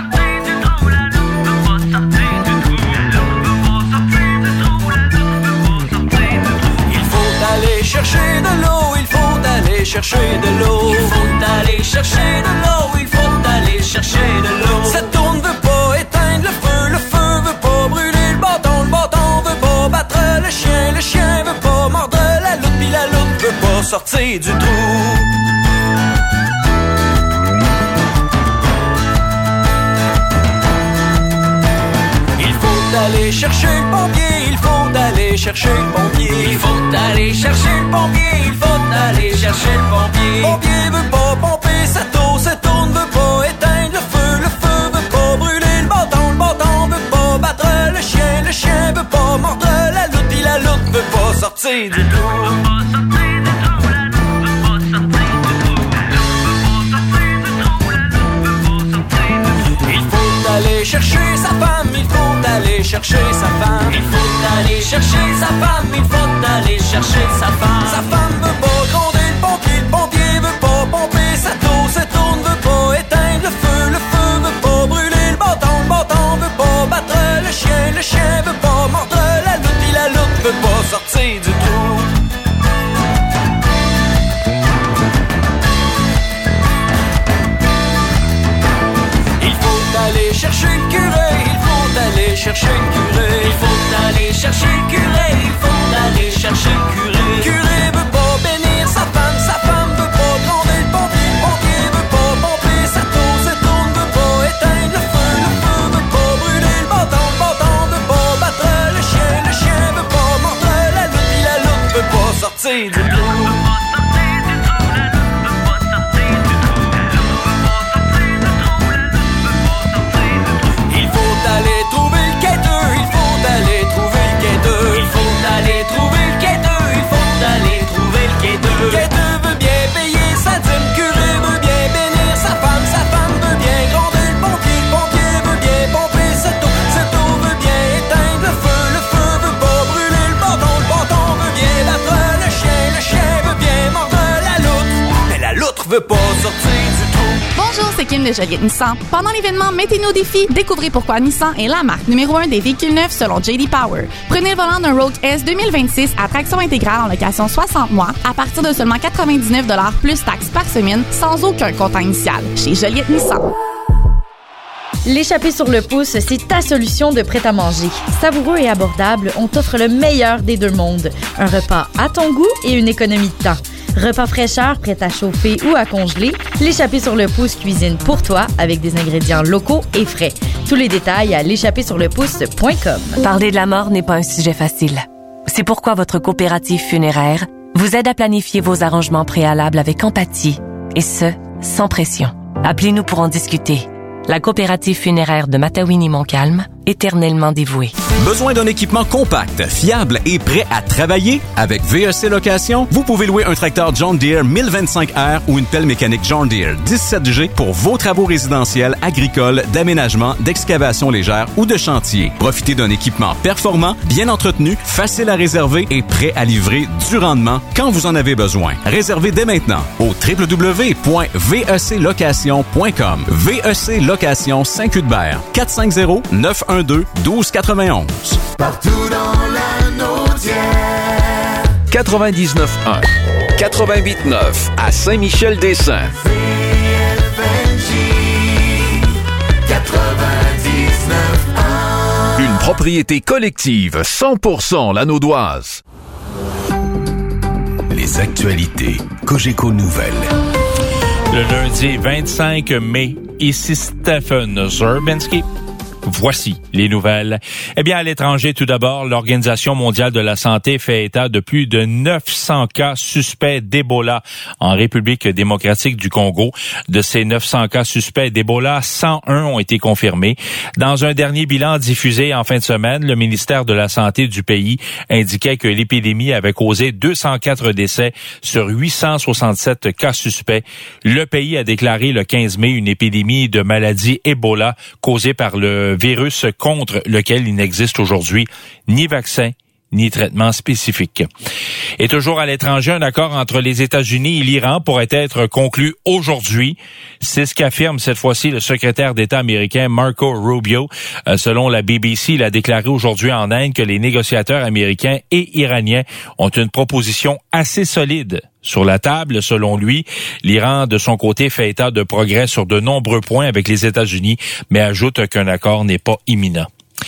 Il faut aller chercher de l'eau. Il faut aller chercher de l'eau. Il faut aller chercher de l'eau. Il faut aller chercher de l'eau. Cette tourne veut pas éteindre le feu. Le feu veut pas brûler le bâton. Le bâton veut pas battre le chien. Le chien veut pas mordre la loutre. Pis la loutre veut pas sortir du trou. Il faut aller chercher le pompier. Il faut aller chercher le pompier. Il faut aller chercher le pompier. Il faut aller chercher le pompier. Le pompier veut pas pomper cette eau. Cette eau ne veut pas éteindre le feu. Le feu veut pas brûler le bâton. Le bâton veut pas battre le chien. Le chien veut pas mordre la loutre. Pis la loutre veut pas sortir du trou. Il faut aller chercher sa femme. Il faut aller chercher sa femme. Il faut aller chercher sa femme. Il faut aller chercher sa femme. Sa femme veut pas gronder le pompier. Le pompier veut pas pomper cette eau. Cette eau ne veut pas éteindre le feu. Le feu veut pas brûler le bâton. Le bâton veut pas battre le chien. Le chien veut pas mordre la loutre. Pis la loutre veut pas sortir du trou. Il faut aller chercher le curé. Il faut aller chercher le curé. Il faut aller chercher le curé. Il faut aller chercher le curé. Le curé veut pas bénir sa femme. Sa femme veut pas gronder le pompier. Le pompier veut pas pomper cette eau. Cette eau ne veut pas éteindre le feu. Le feu veut pas brûler le bâton. Le bâton veut pas battre le chien. Le chien veut pas mordre la loutre. Pis la loutre veut pas sortir du trou. Il faut aller trouver le quêteux. Il faut aller trouver le quêteux. Il faut aller trouver le quêteux. Il faut aller trouver le quêteux. Le quêteux veut bien payer sa dîme. Le curé veut bien bénir sa femme. Sa femme veut bien gronder le pompier. Le pompier veut bien pomper cette eau. Cette eau veut bien éteindre le feu. Le feu veut pas brûler le bâton. Le bâton veut bien battre le chien. Le chien veut bien mordre la loutre. Mais la loutre veut pas sortir du trou. Bonjour, c'est Kim de Joliette Nissan. Pendant l'événement Mettez-nous au défi, découvrez pourquoi Nissan est la marque numéro un des véhicules neufs selon J D Power. Prenez le volant d'un Rogue S deux mille vingt-six à traction intégrale en location soixante mois à partir de seulement quatre-vingt-dix-neuf dollars plus taxes par semaine sans aucun comptant initial chez Joliette Nissan. L'échappée sur le pouce, c'est ta solution de prêt-à-manger. Savoureux et abordable, on t'offre le meilleur des deux mondes. Un repas à ton goût et une économie de temps. Repas fraîcheur, prêt à chauffer ou à congeler, l'échappée sur le pouce cuisine pour toi avec des ingrédients locaux et frais. Tous les détails à l'échappée sur le pouce point com. Parler de la mort n'est pas un sujet facile. C'est pourquoi votre coopérative funéraire vous aide à planifier vos arrangements préalables avec empathie, et ce, sans pression. Appelez-nous pour en discuter. La coopérative funéraire de Matawini-Montcalm, éternellement dévouée. Besoin d'un équipement compact, fiable et prêt à travailler? Avec V E C Location, vous pouvez louer un tracteur John Deere mille vingt-cinq R ou une pelle mécanique John Deere dix-sept G pour vos travaux résidentiels, agricoles, d'aménagement, d'excavation légère ou de chantier. Profitez d'un équipement performant, bien entretenu, facile à réserver et prêt à livrer du rendement quand vous en avez besoin. Réservez dès maintenant au w w w point v e c location point com. V E C Location Saint-Cuthbert, quatre cinq zéro, neuf un deux, un deux neuf un. Partout dans la Naudière. quatre-vingt-dix-neuf un, quatre-vingt-huit neuf à Saint-Michel-des-Saints. V F N J quatre-vingt-dix-neuf un. Une propriété collective cent pour cent Lanaudoise. Les actualités Cogeco Nouvelles. Le lundi vingt-cinq mai, ici Stephen Zerbinski. Voici les nouvelles. Eh bien, à l'étranger, tout d'abord, l'Organisation mondiale de la santé fait état de plus de neuf cents cas suspects d'Ebola en République démocratique du Congo. De ces neuf cents cas suspects d'Ebola, cent un ont été confirmés. Dans un dernier bilan diffusé en fin de semaine, le ministère de la Santé du pays indiquait que l'épidémie avait causé deux cent quatre décès sur huit cent soixante-sept cas suspects. Le pays a déclaré le quinze mai une épidémie de maladie Ebola causée par le virus contre lequel il n'existe aujourd'hui ni vaccin ni traitement spécifique. Et toujours à l'étranger, un accord entre les États-Unis et l'Iran pourrait être conclu aujourd'hui. C'est ce qu'affirme cette fois-ci le secrétaire d'État américain Marco Rubio. Euh, selon la B B C, il a déclaré aujourd'hui en Inde que les négociateurs américains et iraniens ont une proposition assez solide sur la table. Selon lui, l'Iran, de son côté, fait état de progrès sur de nombreux points avec les États-Unis, mais ajoute qu'un accord n'est pas imminent.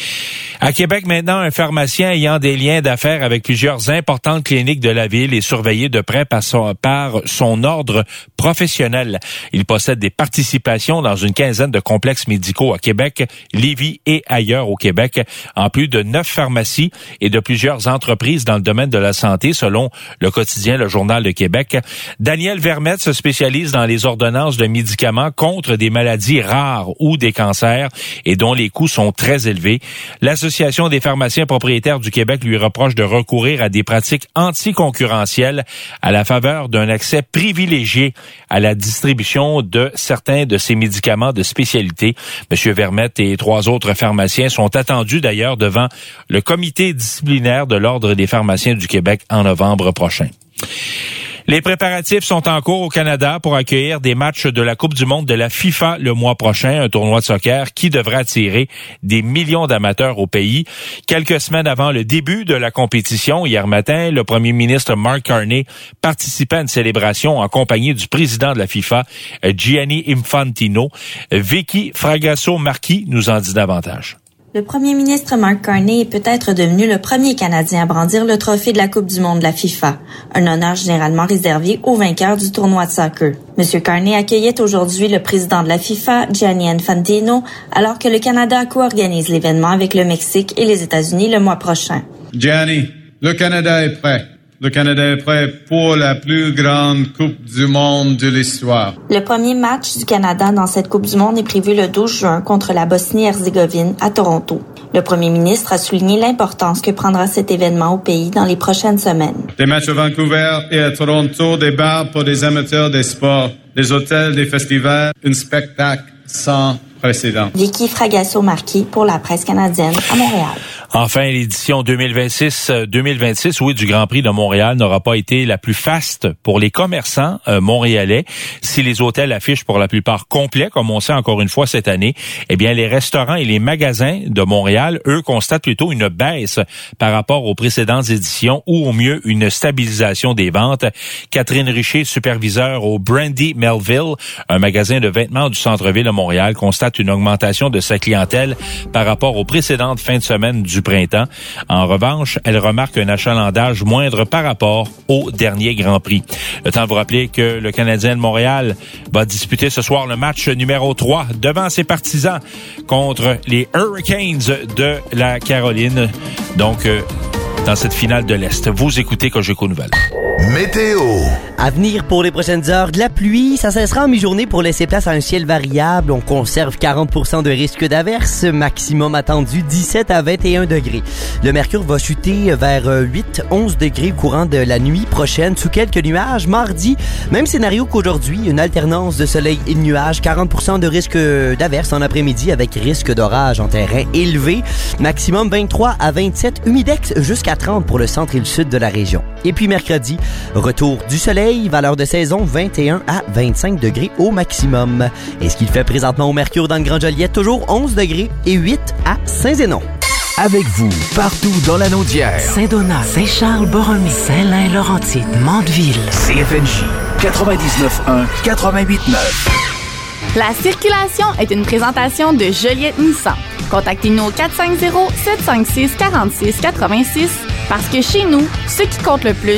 À Québec, maintenant, un pharmacien ayant des liens d'affaires avec plusieurs importantes cliniques de la ville est surveillé de près par son, par son ordre professionnel. Il possède des participations dans une quinzaine de complexes médicaux à Québec, Lévis et ailleurs au Québec, en plus de neuf pharmacies et de plusieurs entreprises dans le domaine de la santé, selon le quotidien Le Journal de Québec. Daniel Vermette se spécialise dans les ordonnances de médicaments contre des maladies rares ou des cancers et dont les coûts sont très élevés. L'Association des pharmaciens propriétaires du Québec lui reproche de recourir à des pratiques anticoncurrentielles à la faveur d'un accès privilégié à la distribution de certains de ces médicaments de spécialité. Monsieur Vermette et trois autres pharmaciens sont attendus d'ailleurs devant le comité disciplinaire de l'Ordre des pharmaciens du Québec en novembre prochain. Les préparatifs sont en cours au Canada pour accueillir des matchs de la Coupe du monde de la FIFA le mois prochain, un tournoi de soccer qui devrait attirer des millions d'amateurs au pays. Quelques semaines avant le début de la compétition, hier matin, le premier ministre Mark Carney participait à une célébration en compagnie du président de la FIFA, Gianni Infantino. Vicky Fragasso-Marchi nous en dit davantage. Le premier ministre Mark Carney est peut-être devenu le premier Canadien à brandir le trophée de la Coupe du monde de la FIFA, un honneur généralement réservé aux vainqueurs du tournoi de soccer. Monsieur Carney accueillait aujourd'hui le président de la FIFA, Gianni Infantino, alors que le Canada co-organise l'événement avec le Mexique et les États-Unis le mois prochain. Gianni, le Canada est prêt. Le Canada est prêt pour la plus grande Coupe du monde de l'histoire. Le premier match du Canada dans cette Coupe du monde est prévu le douze juin contre la Bosnie-Herzégovine à Toronto. Le premier ministre a souligné l'importance que prendra cet événement au pays dans les prochaines semaines. Des matchs à Vancouver et à Toronto, des bars pour des amateurs des sports, des hôtels, des festivals, un spectacle sans précédent. Vicky Fragasso-Marchi pour la presse canadienne à Montréal. Enfin, l'édition deux mille vingt-six, deux mille vingt-six, oui, du Grand Prix de Montréal n'aura pas été la plus faste pour les commerçants euh, montréalais. Si les hôtels affichent pour la plupart complets, comme on sait encore une fois cette année, eh bien, les restaurants et les magasins de Montréal, eux, constatent plutôt une baisse par rapport aux précédentes éditions ou au mieux une stabilisation des ventes. Catherine Richer, superviseure au Brandy Melville, un magasin de vêtements du centre-ville de Montréal, constate une augmentation de sa clientèle par rapport aux précédentes fins de semaine du printemps. En revanche, elle remarque un achalandage moindre par rapport au dernier Grand Prix. Le temps de vous rappeler que le Canadien de Montréal va disputer ce soir le match numéro trois devant ses partisans contre les Hurricanes de la Caroline. Donc, euh, dans cette finale de l'Est. Vous écoutez Cogeco Nouvelles. Météo. À venir pour les prochaines heures, de la pluie. Ça cessera en mi-journée pour laisser place à un ciel variable. On conserve quarante pour cent de risque d'averse. Maximum attendu dix-sept à vingt et un degrés. Le mercure va chuter vers huit à onze degrés au courant de la nuit prochaine sous quelques nuages. Mardi, même scénario qu'aujourd'hui. Une alternance de soleil et de nuages. quarante pour cent de risque d'averse en après-midi avec risque d'orage en terrain élevé. Maximum vingt-trois à vingt-sept. Humidex jusqu'à trente pour le centre et le sud de la région. Et puis mercredi, retour du soleil, valeur de saison vingt et un à vingt-cinq degrés au maximum. Et ce qu'il fait présentement au mercure dans le Grand Joliette, toujours onze degrés et huit à Saint-Zénon. Avec vous, partout dans la Naudière. Saint-Donat, Saint-Charles-Borromée, Saint-Lin-Laurentide, Mandeville. C F N J quatre-vingt-dix-neuf un, quatre-vingt-huit neuf. La circulation est une présentation de Joliette Nissan. Contactez-nous au quatre cinq zéro, sept cinq six, quatre six huit six parce que chez nous, ce qui compte le plus,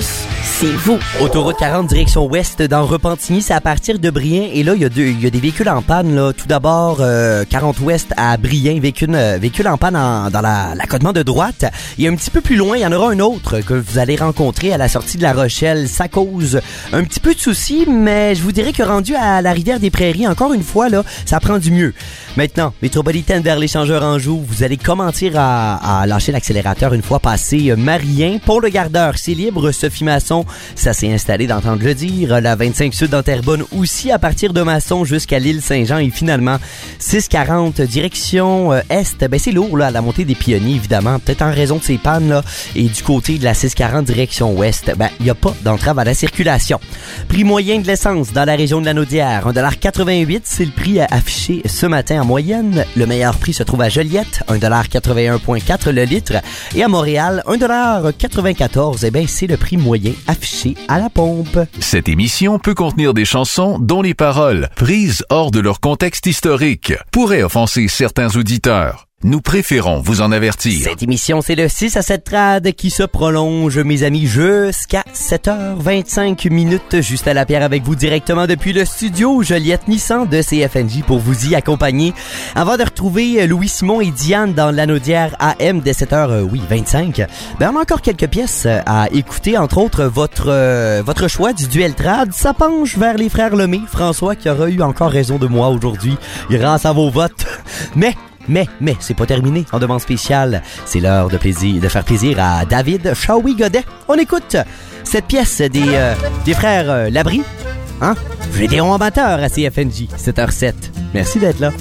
c'est vous. Autoroute quarante, direction ouest, dans Repentigny, c'est à partir de Brien. Et là, il y a deux, il y a des véhicules en panne, là. Tout d'abord, euh, quarante ouest à Brien, véhicule, euh, véhicule en panne en, dans la, l'accotement de droite. Et un petit peu plus loin, il y en aura un autre que vous allez rencontrer à la sortie de La Rochelle. Ça cause un petit peu de soucis, mais je vous dirais que rendu à la rivière des Prairies, encore une fois, là, ça prend du mieux. Maintenant, métropolitaine vers l'échangeur Anjou, vous allez commencer à, à lâcher l'accélérateur une fois passé euh, Marien. Pour le gardeur, c'est libre. Sophie Masson, ça s'est installé d'entendre le dire. La vingt-cinq sud dans Terrebonne aussi à partir de Masson jusqu'à l'île Saint-Jean. Et finalement, six quarante direction euh, est. Ben c'est lourd là, à la montée des Pionniers, évidemment. Peut-être en raison de ces pannes là. Et du côté de la six quarante direction ouest, ben il n'y a pas d'entrave à la circulation. Prix moyen de l'essence dans la région de la Naudière, un dollar quatre-vingt-huit, c'est le prix affiché ce matin en moyenne. Le meilleur prix se trouve à Joliette, un dollar quatre-vingt-un virgule quatre le litre. Et à Montréal, un dollar quatre-vingt-quatorze, eh bien, c'est le prix moyen affiché à la pompe. Cette émission peut contenir des chansons dont les paroles, prises hors de leur contexte historique, pourraient offenser certains auditeurs. Nous préférons vous en avertir. Cette émission, c'est le six à sept trad qui se prolonge, mes amis, jusqu'à sept heures vingt-cinq minutes. Juste à la pierre avec vous directement depuis le studio Joliette Nissan de C F N J pour vous y accompagner. Avant de retrouver Louis-Simon et Diane dans l'Anaudière A M dès sept heures, euh, oui, vingt-cinq, ben on a encore quelques pièces à écouter, entre autres votre euh, votre choix du duel trad. Ça penche vers les frères Lemay. François qui aura eu encore raison de moi aujourd'hui grâce à vos votes. Mais Mais, mais, c'est pas terminé. En demande spéciale, c'est l'heure de plaisir, de faire plaisir à David Shawi-Godet. On écoute cette pièce des, euh, des frères euh, Labrie. Hein? Gédéon amateur à C F N J, sept heures zéro sept. Merci d'être là.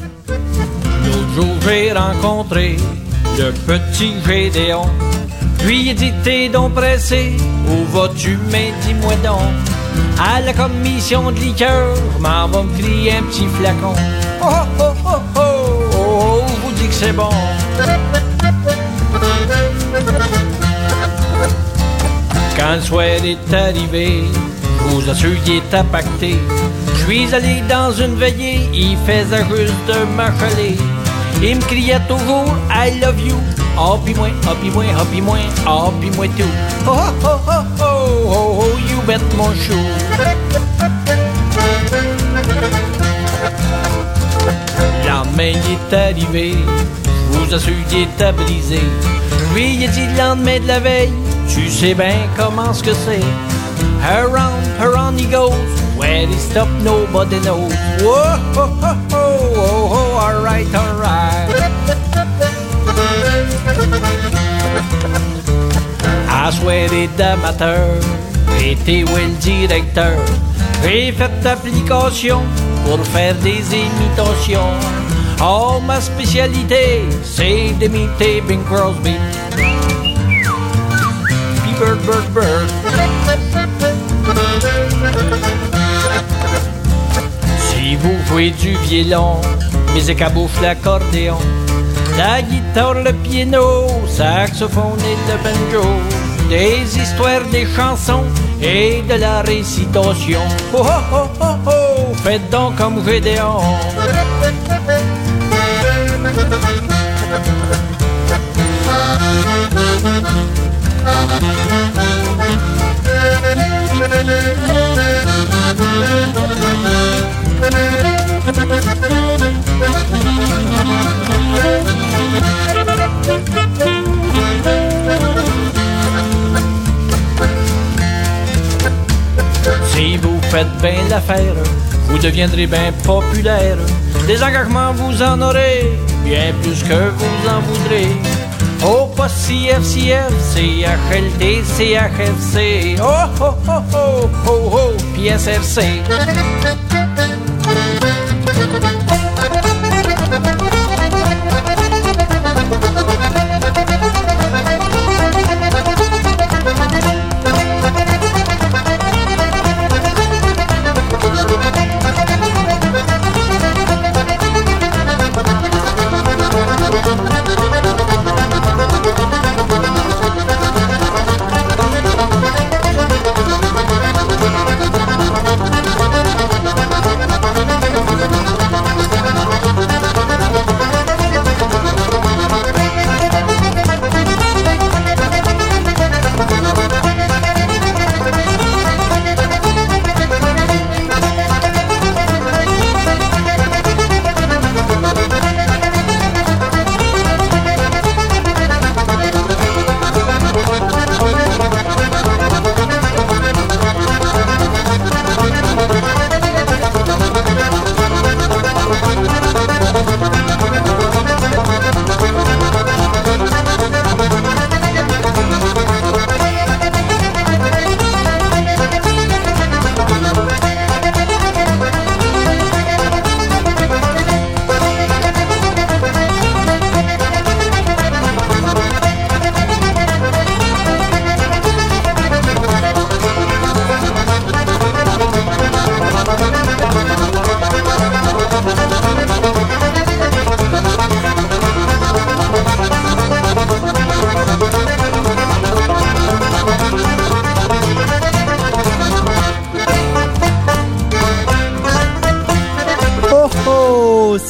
L'autre jour, j'ai rencontré le petit Gédéon. Lui, il dit, t'es donc pressé, où vas-tu, mais dis-moi donc. À la commission de liqueur, m'en va me crier un petit flacon. Oh, oh, oh, oh, oh, oh, vous dis que c'est bon. Quand le soir est arrivé, je vous assure qu'il est impacté. Je suis allé dans une veillée, il faisait juste de m'achaler. Il me criait toujours I love you. Oh pis moi, oh pis moi, oh pis moi, oh pis moi tout. Oh oh oh oh oh oh, oh you bet mon chou. La main est arrivée, je vous assure qu'il était brisé. Lui il dit le lendemain de la veille, tu sais bien comment ce que c'est. Around, around he goes, where he stop nobody knows. Whoa, oh, oh, oh, oh, oh, alright, alright. À soirée d'amateur, était où le directeur. J'ai fait d'application pour faire des imitations. Oh, ma spécialité, c'est d'imiter Bing Crosby. Puis bird, bird, bird. Si vous jouez du violon, musique à bouche, l'accordéon, la guitare, le piano, saxophone et le banjo, des histoires, des chansons et de la récitation. Oh oh oh oh oh, faites donc comme Gédéon. Si vous faites bien l'affaire, vous deviendrez bien populaire. Des engagements, vous en aurez bien plus que vous en voudrez. Oh, pas C F C F, C H L T, C H F C. Oh, oh, oh, oh, oh, oh, puis S R C.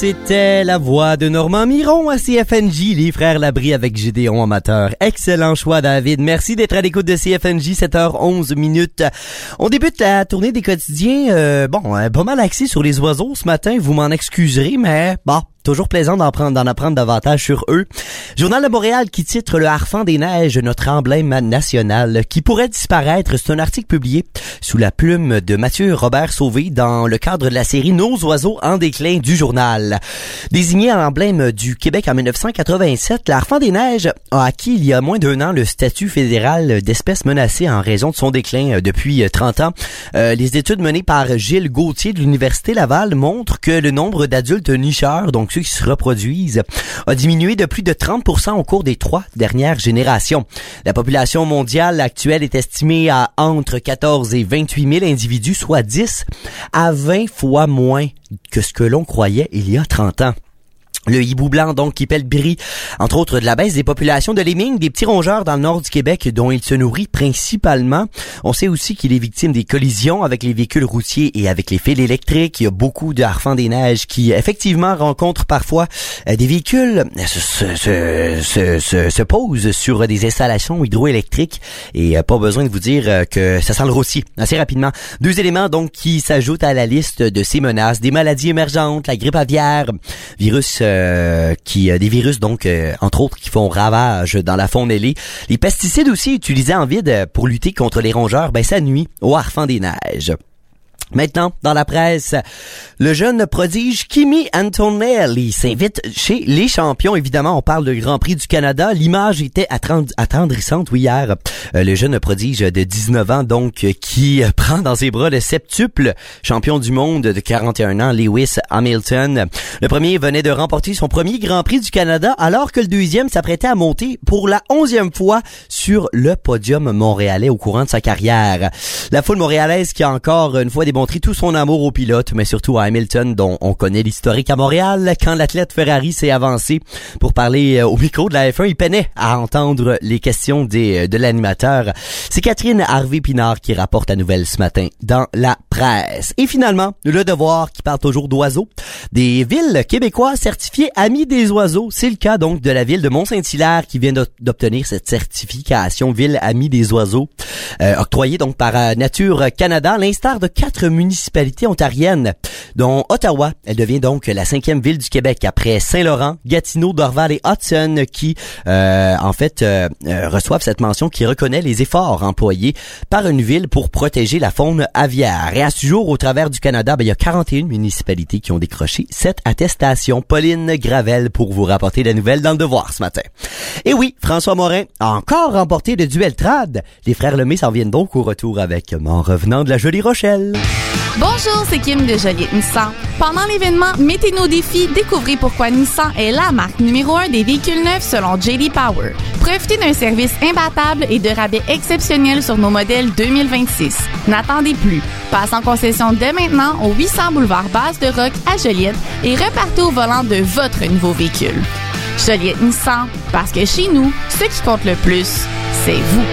c'était la voix de Normand Miron à C F N J, les frères Labrie avec Gédéon Amateur. Excellent choix, David. Merci d'être à l'écoute de C F N J, sept heures onze minutes. On débute la tournée des quotidiens, euh, bon, euh, pas mal axé sur les oiseaux ce matin, vous m'en excuserez, mais bon, toujours plaisant d'en prendre, d'en apprendre davantage sur eux. Journal de Montréal qui titre Le Harfang des Neiges, notre emblème national, qui pourrait disparaître. C'est un article publié sous la plume de Mathieu Robert Sauvé dans le cadre de la série Nos oiseaux en déclin du journal. Désigné en emblème du Québec en dix-neuf cent quatre-vingt-sept, le Harfang des Neiges a acquis il y a moins d'un an le statut fédéral d'espèce menacée en raison de son déclin depuis trente ans. Euh, les études menées par Gilles Gauthier de l'Université Laval montrent que le nombre d'adultes nicheurs, donc ceux qui se reproduisent, a diminué de plus de trente pour cent au cours des trois dernières générations. La population mondiale actuelle est estimée à entre quatorze et vingt-huit mille individus, soit dix à vingt fois moins que ce que l'on croyait il y a trente ans. Le hibou blanc, donc, qui pèle bris, entre autres, de la baisse des populations de lemmings, des petits rongeurs dans le nord du Québec, dont il se nourrit principalement. On sait aussi qu'il est victime des collisions avec les véhicules routiers et avec les fils électriques. Il y a beaucoup de harfang des neiges qui, effectivement, rencontrent parfois euh, des véhicules se, se, se, se, se posent sur des installations hydroélectriques. Et euh, pas besoin de vous dire euh, que ça sent le rossier assez rapidement. Deux éléments, donc, qui s'ajoutent à la liste de ces menaces. Des maladies émergentes, la grippe aviaire, virus euh, Euh, qui euh, des virus donc euh, entre autres qui font ravage dans la faune ailée. Les pesticides aussi utilisés en vide pour lutter contre les rongeurs, ben ça nuit au harfang des neiges. Maintenant, dans la presse, le jeune prodige Kimi Antonelli s'invite chez les champions. Évidemment, on parle de Grand Prix du Canada. L'image était attendrissante oui, hier. Euh, le jeune prodige de dix-neuf ans, donc, qui prend dans ses bras le septuple champion du monde de quarante et un ans, Lewis Hamilton. Le premier venait de remporter son premier Grand Prix du Canada, alors que le deuxième s'apprêtait à monter pour la onzième fois sur le podium montréalais au courant de sa carrière. La foule montréalaise qui a encore une fois démontré tout son amour au pilote, mais surtout à Hamilton, dont on connaît l'historique à Montréal. Quand l'athlète Ferrari s'est avancé pour parler au micro de la F un, il peinait à entendre les questions des, de l'animateur. C'est Catherine Harvey-Pinard qui rapporte la nouvelle ce matin dans la presse. Et finalement, Le Devoir qui parle toujours d'oiseaux. Des villes québécoises certifiées amies des oiseaux. C'est le cas donc de la ville de Mont-Saint-Hilaire qui vient d'obtenir cette certification ville amie des oiseaux, euh, octroyée donc par euh, Nature Canada, à l'instar de quatre municipalités ontariennes, dont Ottawa. Elle devient donc la cinquième ville du Québec après Saint-Laurent, Gatineau, Dorval et Hudson qui, euh, en fait, euh, euh, reçoivent cette mention qui reconnaît les efforts employés par une ville pour protéger la faune aviaire. Et à ce jour, au travers du Canada, ben, il y a quarante et une municipalités qui ont décroché cette attestation. Pauline Gravel pour vous rapporter la nouvelle dans Le Devoir ce matin. Et oui, François Morin a encore remporté le duel trad. Les frères Lemay s'en viennent donc au retour avec En revenant de la Jolie Rochelle. Bonjour, c'est Kim de Joliette Nissan. Pendant l'événement Mettez nos défis, découvrez pourquoi Nissan est la marque numéro un des véhicules neufs selon J D Power. Profitez d'un service imbattable et de rabais exceptionnels sur nos modèles deux mille vingt-six. N'attendez plus. Passe en concession dès maintenant au huit cents boulevard Basse-de-Roc à Joliette et repartez au volant de votre nouveau véhicule. Joliette Nissan, parce que chez nous, ce qui compte le plus, c'est vous.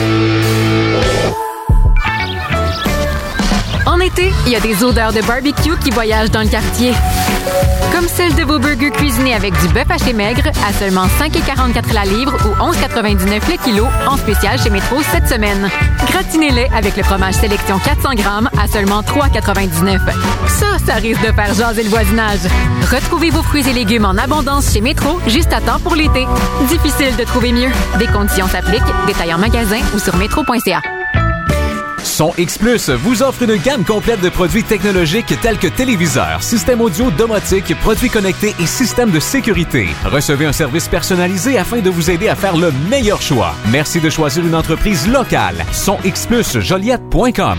En été, il y a des odeurs de barbecue qui voyagent dans le quartier. Comme celle de vos burgers cuisinés avec du bœuf haché maigre à seulement cinq virgule quarante-quatre la livre ou onze virgule quatre-vingt-dix-neuf le kilo en spécial chez Métro cette semaine. Gratinez-les avec le fromage sélection quatre cents grammes à seulement trois virgule quatre-vingt-dix-neuf. Ça, ça risque de faire jaser le voisinage. Retrouvez vos fruits et légumes en abondance chez Métro juste à temps pour l'été. Difficile de trouver mieux. Des conditions s'appliquent. Détails en magasin ou sur métro point c a. Son X Plus vous offre une gamme complète de produits technologiques tels que téléviseurs, systèmes audio, domotique, produits connectés et systèmes de sécurité. Recevez un service personnalisé afin de vous aider à faire le meilleur choix. Merci de choisir une entreprise locale. Son X Plus Joliette point com.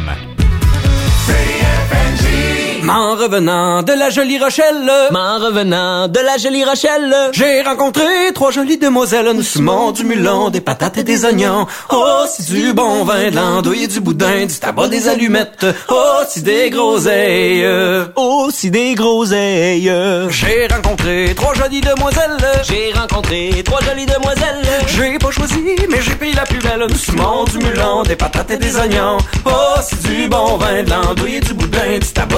M'en revenant de la Jolie Rochelle, M'en revenant de la Jolie Rochelle, j'ai rencontré trois jolies demoiselles. Nous semons du mulon, des patates et des oignons. Oh, c'est du bon vin, de l'andouille, du boudin, du tabac, des allumettes. Oh, c'est des groseilles. Oh, c'est des groseilles. J'ai rencontré trois jolies demoiselles. J'ai rencontré trois jolies demoiselles. J'ai pas choisi, mais j'ai payé la plus belle. Nous semons du mulon, des patates et des oignons. Oh, c'est du bon vin, de l'andouille, du boudin, du tabac, des allumettes.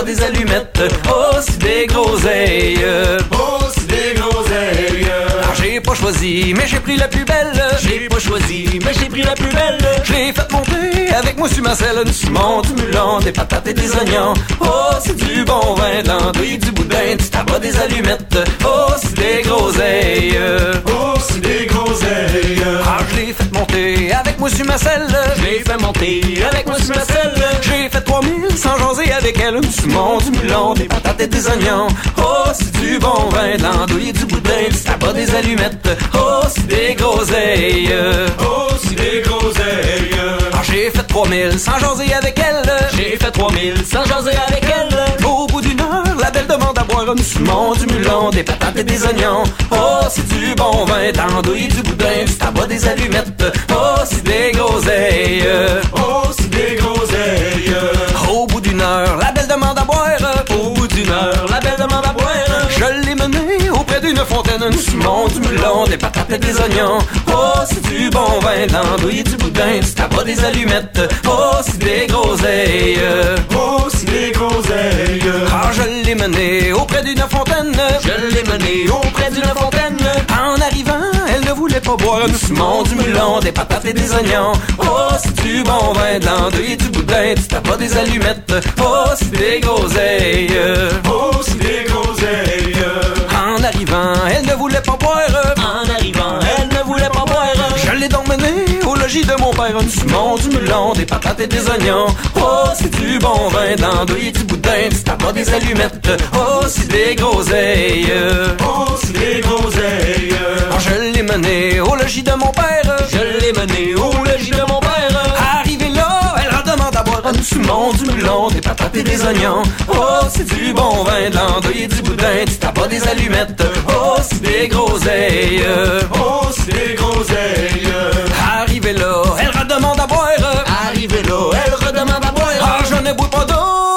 allumettes. Oh, c'est des groseilles. Oh, c'est des groseilles. Ah, j'ai pas choisi, mais j'ai pris la plus belle. J'ai pas choisi, mais j'ai pris la plus belle. Je l'ai fait monter avec moi sur ma selle. Du ciment, du melon, des patates et des oignons. Oh, c'est du bon vin, de l'andouille, du boudin, du tabac, des allumettes. Oh, c'est des groseilles. Oh, c'est des groseilles. Ah, je l'ai fait monter avec moi sur ma selle. Je l'ai fait monter avec moi sur ma selle. J'ai fait trois mille sans jaser avec elle. Du ciment, du melon, des patates et des oignons. Oh, c'est du bon vin, de l'andouille, du boudin, du tabac, des allumettes. Oh, c'est des groseilles. Oh, c'est des groseilles. Ah, j'ai fait trois mille sans jaser avec elle. J'ai fait trois mille sans jaser avec elle. Au bout d'une heure, la belle demande à boire du ciment, du melon, des patates et des oignons. Oh, c'est du bon vin, d'andouille, du boudin, du tabac, des allumettes. Oh, c'est des groseilles. Oh, c'est des groseilles. Au bout d'une heure, la belle demande à boire. Au bout d'une heure, la belle demande à boire. Je l'ai menée auprès d'une fontaine, du ciment, du melon, des patates et des oignons. Oh, c'est du bon vin, de l'andouille, du boudin, du tabac, des allumettes. Oh, c'est des groseilles. Oh, c'est des groseilles. Ah, je l'ai menée auprès d'une fontaine. Je l'ai menée auprès d'une fontaine. En arrivant, elle ne voulait pas boire du ciment, du melon, des patates et des oignons. Oh, c'est du bon vin, de l'andouille, du boudin, du tabac, des allumettes. Oh, c'est des groseilles. Oh, c'est des groseilles. En arrivant, elle ne voulait pas boire. En arrivant, elle ne voulait pas boire. Je l'ai donc menée au logis de mon père. Du ciment, du melon, des patates et des oignons. Oh, c'est du bon vin, de l'andouille, du boudin, du tabac, des allumettes. Oh, c'est des groseilles. Oh, c'est des groseilles. Ah, je l'ai menée au logis de mon père. Je l'ai menée au logis de mon père. Arrivée là, elle redemande à boire du ciment, du melon, des patates et des oignons. Oh, c'est du bon vin, de l'andouille, du boudin, du tabac, des allumettes. Oh, c'est des groseilles. Oh, c'est des groseilles. Arrivée là, elle redemande à boire. Arrivée là, elle redemande à boire. Ah, je ne bois pas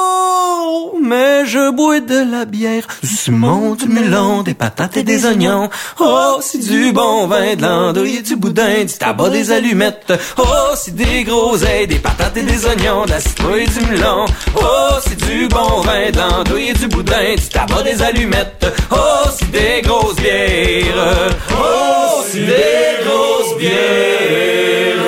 d'eau, mais je bois de la bière, du ciment, du melon, des patates et des oignons. Oh, c'est du bon vin, de l'andouille, du boudin, du tabac, des allumettes. Oh, c'est des groseilles, des patates et des oignons, de la citrouille, du melon. Oh, c'est du bon vin, de l'andouille, du boudin, du tabac, des allumettes. Oh, c'est des grosses bières. Oh, c'est des grosses bières.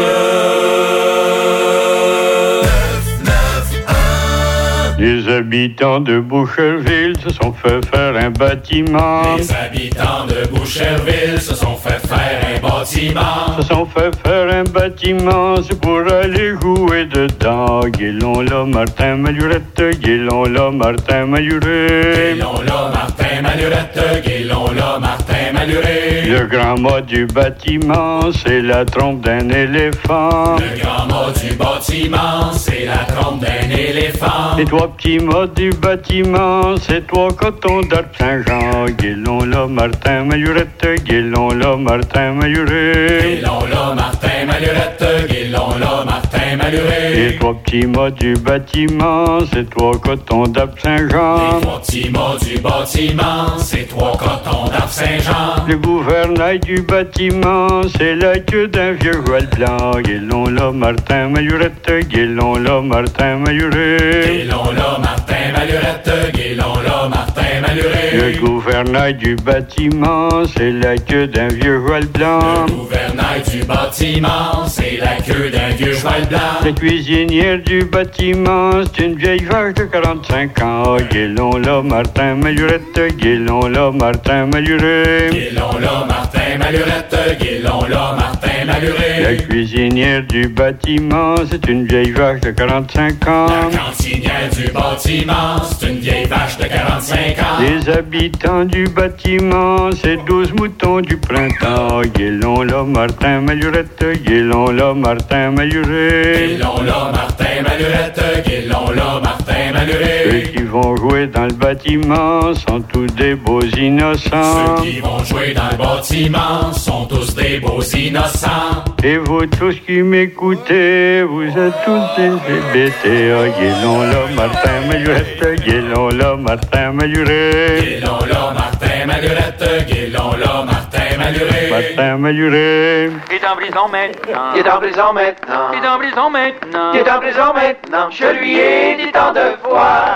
Les habitants de Boucherville se sont fait faire un bâtiment. Les habitants de Boucherville se sont fait faire un bâtiment. Se sont fait faire un bâtiment, c'est pour aller jouer dedans. Guélon là, Martin Malurette, Guélon là, Martin Maluré. Guélon là, Martin Malurette, Guélon là, Martin Maluré. Le grand mot du bâtiment, c'est la trompe d'un éléphant. Le grand mot du bâtiment, c'est la trompe d'un éléphant. Les trois petits mots du bâtiment, c'est trois cotons d'Arc Saint-Jean. Guélon là, Martin Malurette, Guélon là, Martin Maluré. Guélon là, Martin Malurette, Guélon là, Martin Maluré. Les trois petits mots du bâtiment, c'est trois cotons d'Arc Saint-Jean. Les trois petits mots du bâtiment, c'est trois cotons d'Arc Saint-Jean. Le gouvernail du bâtiment, c'est la queue d'un vieux voile blanc. Guélon là, Martin Malurette, Guélon là, Martin Maluré. Guélon là, Martin Malurette, Guélon là, Martin Maluré. Le gouvernail du bâtiment, c'est la queue d'un vieux voile blanc. Le gouvernail du bâtiment, c'est la queue d'un vieux cheval blanc. La cuisinière du bâtiment, c'est une vieille vache de quarante-cinq ans. Guélon là, Martin Malurette, Guélon là, Martin Maluré. Guélon là, Martin Malurette, Guélon là, Martin Maluré. La cuisinière du bâtiment, c'est une vieille vache de quarante-cinq ans. La cantinière du bâtiment, c'est une vieille vache de quarante-cinq ans. Les habitants du bâtiment, c'est douze moutons du printemps. Guélon là, Martin Malurette, Guélon là, Martin Maluré. Guélon là, Martin Malurette, Guélon là, Martin Maluré. Ceux qui vont jouer dans le bâtiment sont tous des beaux innocents. Ceux qui vont jouer dans le bâtiment sont tous des beaux innocents. Et vous tous qui m'écoutez, vous êtes tous des B T. Oh, Guélon là, Martin Malurette, Guélon là, Martin Maluré. Guélon là, Martin Malurette, Guélon là, Martin Maluré. Martin Maluré. Il est en prison maintenant. Il est en prison maintenant. Il est en prison maintenant. Il est en prison maintenant. Je lui ai dit tant de fois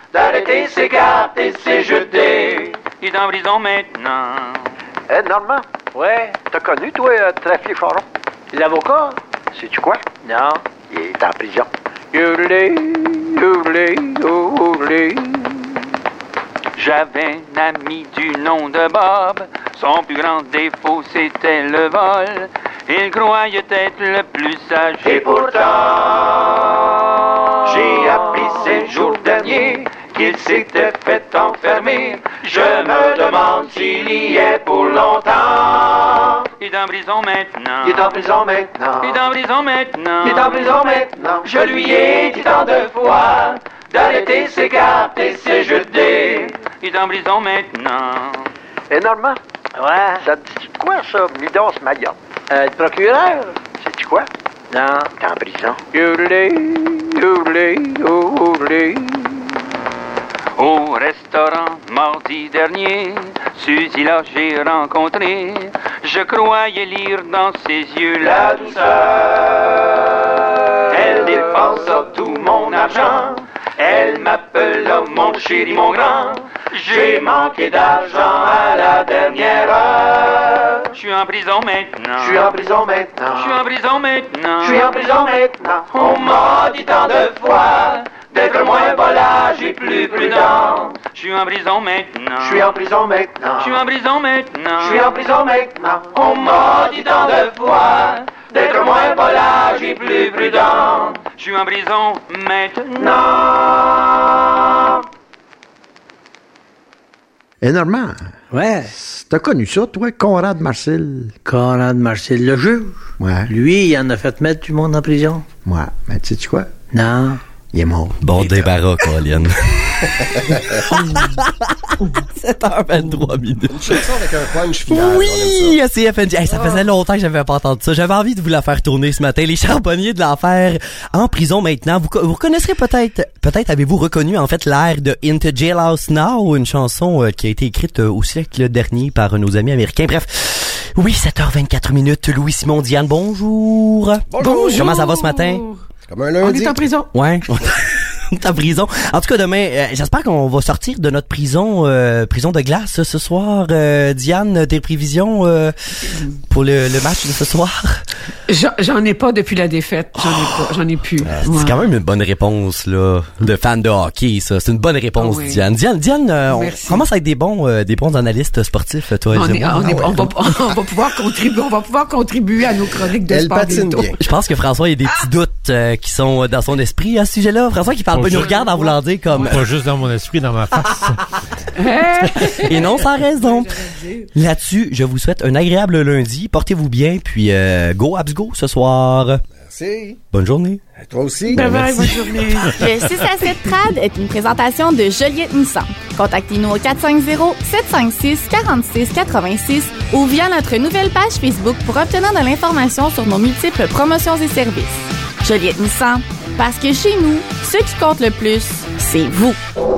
d'arrêter ses cartes et ses jetés. Il est en prison maintenant. Eh, Normand? Ouais? T'as connu, toi, euh, Trafier Charon? L'avocat? Sais-tu quoi? Non. Il est en prison. Yodelé, yodelé, yodelé. J'avais un ami du nom de Bob. Son plus grand défaut, c'était le vol. Il croyait être le plus sage. Et pourtant, j'ai appris ces jours derniers qu'il s'était fait enfermer. Je me demande s'il y est pour longtemps. Il est en prison maintenant. Il est en prison maintenant. Il est en prison maintenant. Il est en prison maintenant. Je lui ai dit tant de fois d'arrêter ses cartes et ses jetés. Il est en prison maintenant. Eh, Normand? Ouais? Ça te dit quoi, ça, Midas Maillot? Euh, le procureur? Sais-tu quoi? Non. T'es en prison. Yodelé, yodelé, yodelé. Au restaurant mardi dernier, Suzy là j'ai rencontré. Je croyais lire dans ses yeux la douceur. Elle dépense tout mon argent. Elle m'appelle mon chéri, mon grand. J'ai manqué d'argent à la dernière heure. Je suis en prison maintenant. Je suis en prison maintenant. Je suis en prison maintenant. Je suis en prison maintenant. On m'a dit tant de fois d'être moins volage et plus prudent. Je suis en prison maintenant. Je suis en prison maintenant. Je suis en prison maintenant. Je suis en prison maintenant. On m'a dit tant de fois d'être moins volage et plus prudent. Je suis en prison maintenant. Eh, Normand? Ouais. T'as connu ça, toi, Conrad Marcel? Conrad Marcel, le juge? Ouais. Lui, il en a fait mettre du monde en prison? Ouais. Mais tu sais quoi? Non. Il est mort. Bon débarras, Colin. sept heures vingt-trois minutes. Une chanson avec un punch final. Oui, C F N G. Hey, ça faisait longtemps que j'avais pas entendu ça. J'avais envie de vous la faire tourner ce matin. Les charbonniers de l'enfer en prison maintenant. Vous, vous reconnaîtrez peut-être, peut-être avez-vous reconnu en fait l'air de Into Jailhouse Now, une chanson euh, qui a été écrite euh, au siècle dernier par euh, nos amis américains. Bref, oui, sept heures vingt-quatre minutes. Louis-Simon Diane, bonjour. Bonjour. Comment ça va ce matin? Comme un lundi. On est en prison. Ouais. Ta prison. En tout cas, demain, euh, j'espère qu'on va sortir de notre prison, euh, prison de glace ce soir. Euh, Diane, tes prévisions euh, pour le, le match de ce soir? J'en, j'en ai pas depuis la défaite. J'en ai pas. J'en ai plus. Euh, c'est Ouais. quand même une bonne réponse là, de fan de hockey, ça. C'est une bonne réponse, Oh oui. Diane. Diane, Diane, euh, on Merci. commence à être des bons, euh, des bons analystes sportifs, toi. On, et est, moi. on, est, Ah ouais. on, va, on va pouvoir contribuer. On va pouvoir contribuer à nos chroniques de Elle sport patine bientôt. bien. Je pense que François, il y a des petits doutes euh, qui sont dans son esprit à ce sujet-là. François qui parle pas, il nous regarde en voulant dire comme... Pas juste dans mon esprit, dans ma face. Et non, sans raison. Là-dessus, je vous souhaite un agréable lundi. Portez-vous bien, puis euh, go Habs go ce soir. Merci. Bonne journée. Et toi aussi. Bye bye, Merci. bonne journée. Le six à sept Trad est une présentation de Joliette Nissan. Contactez-nous au quatre cinq zéro, sept cinq six, quatre six huit six ou via notre nouvelle page Facebook pour obtenir de l'information sur nos multiples promotions et services. Joliette Nissan, parce que chez nous, ce qui compte le plus, c'est vous.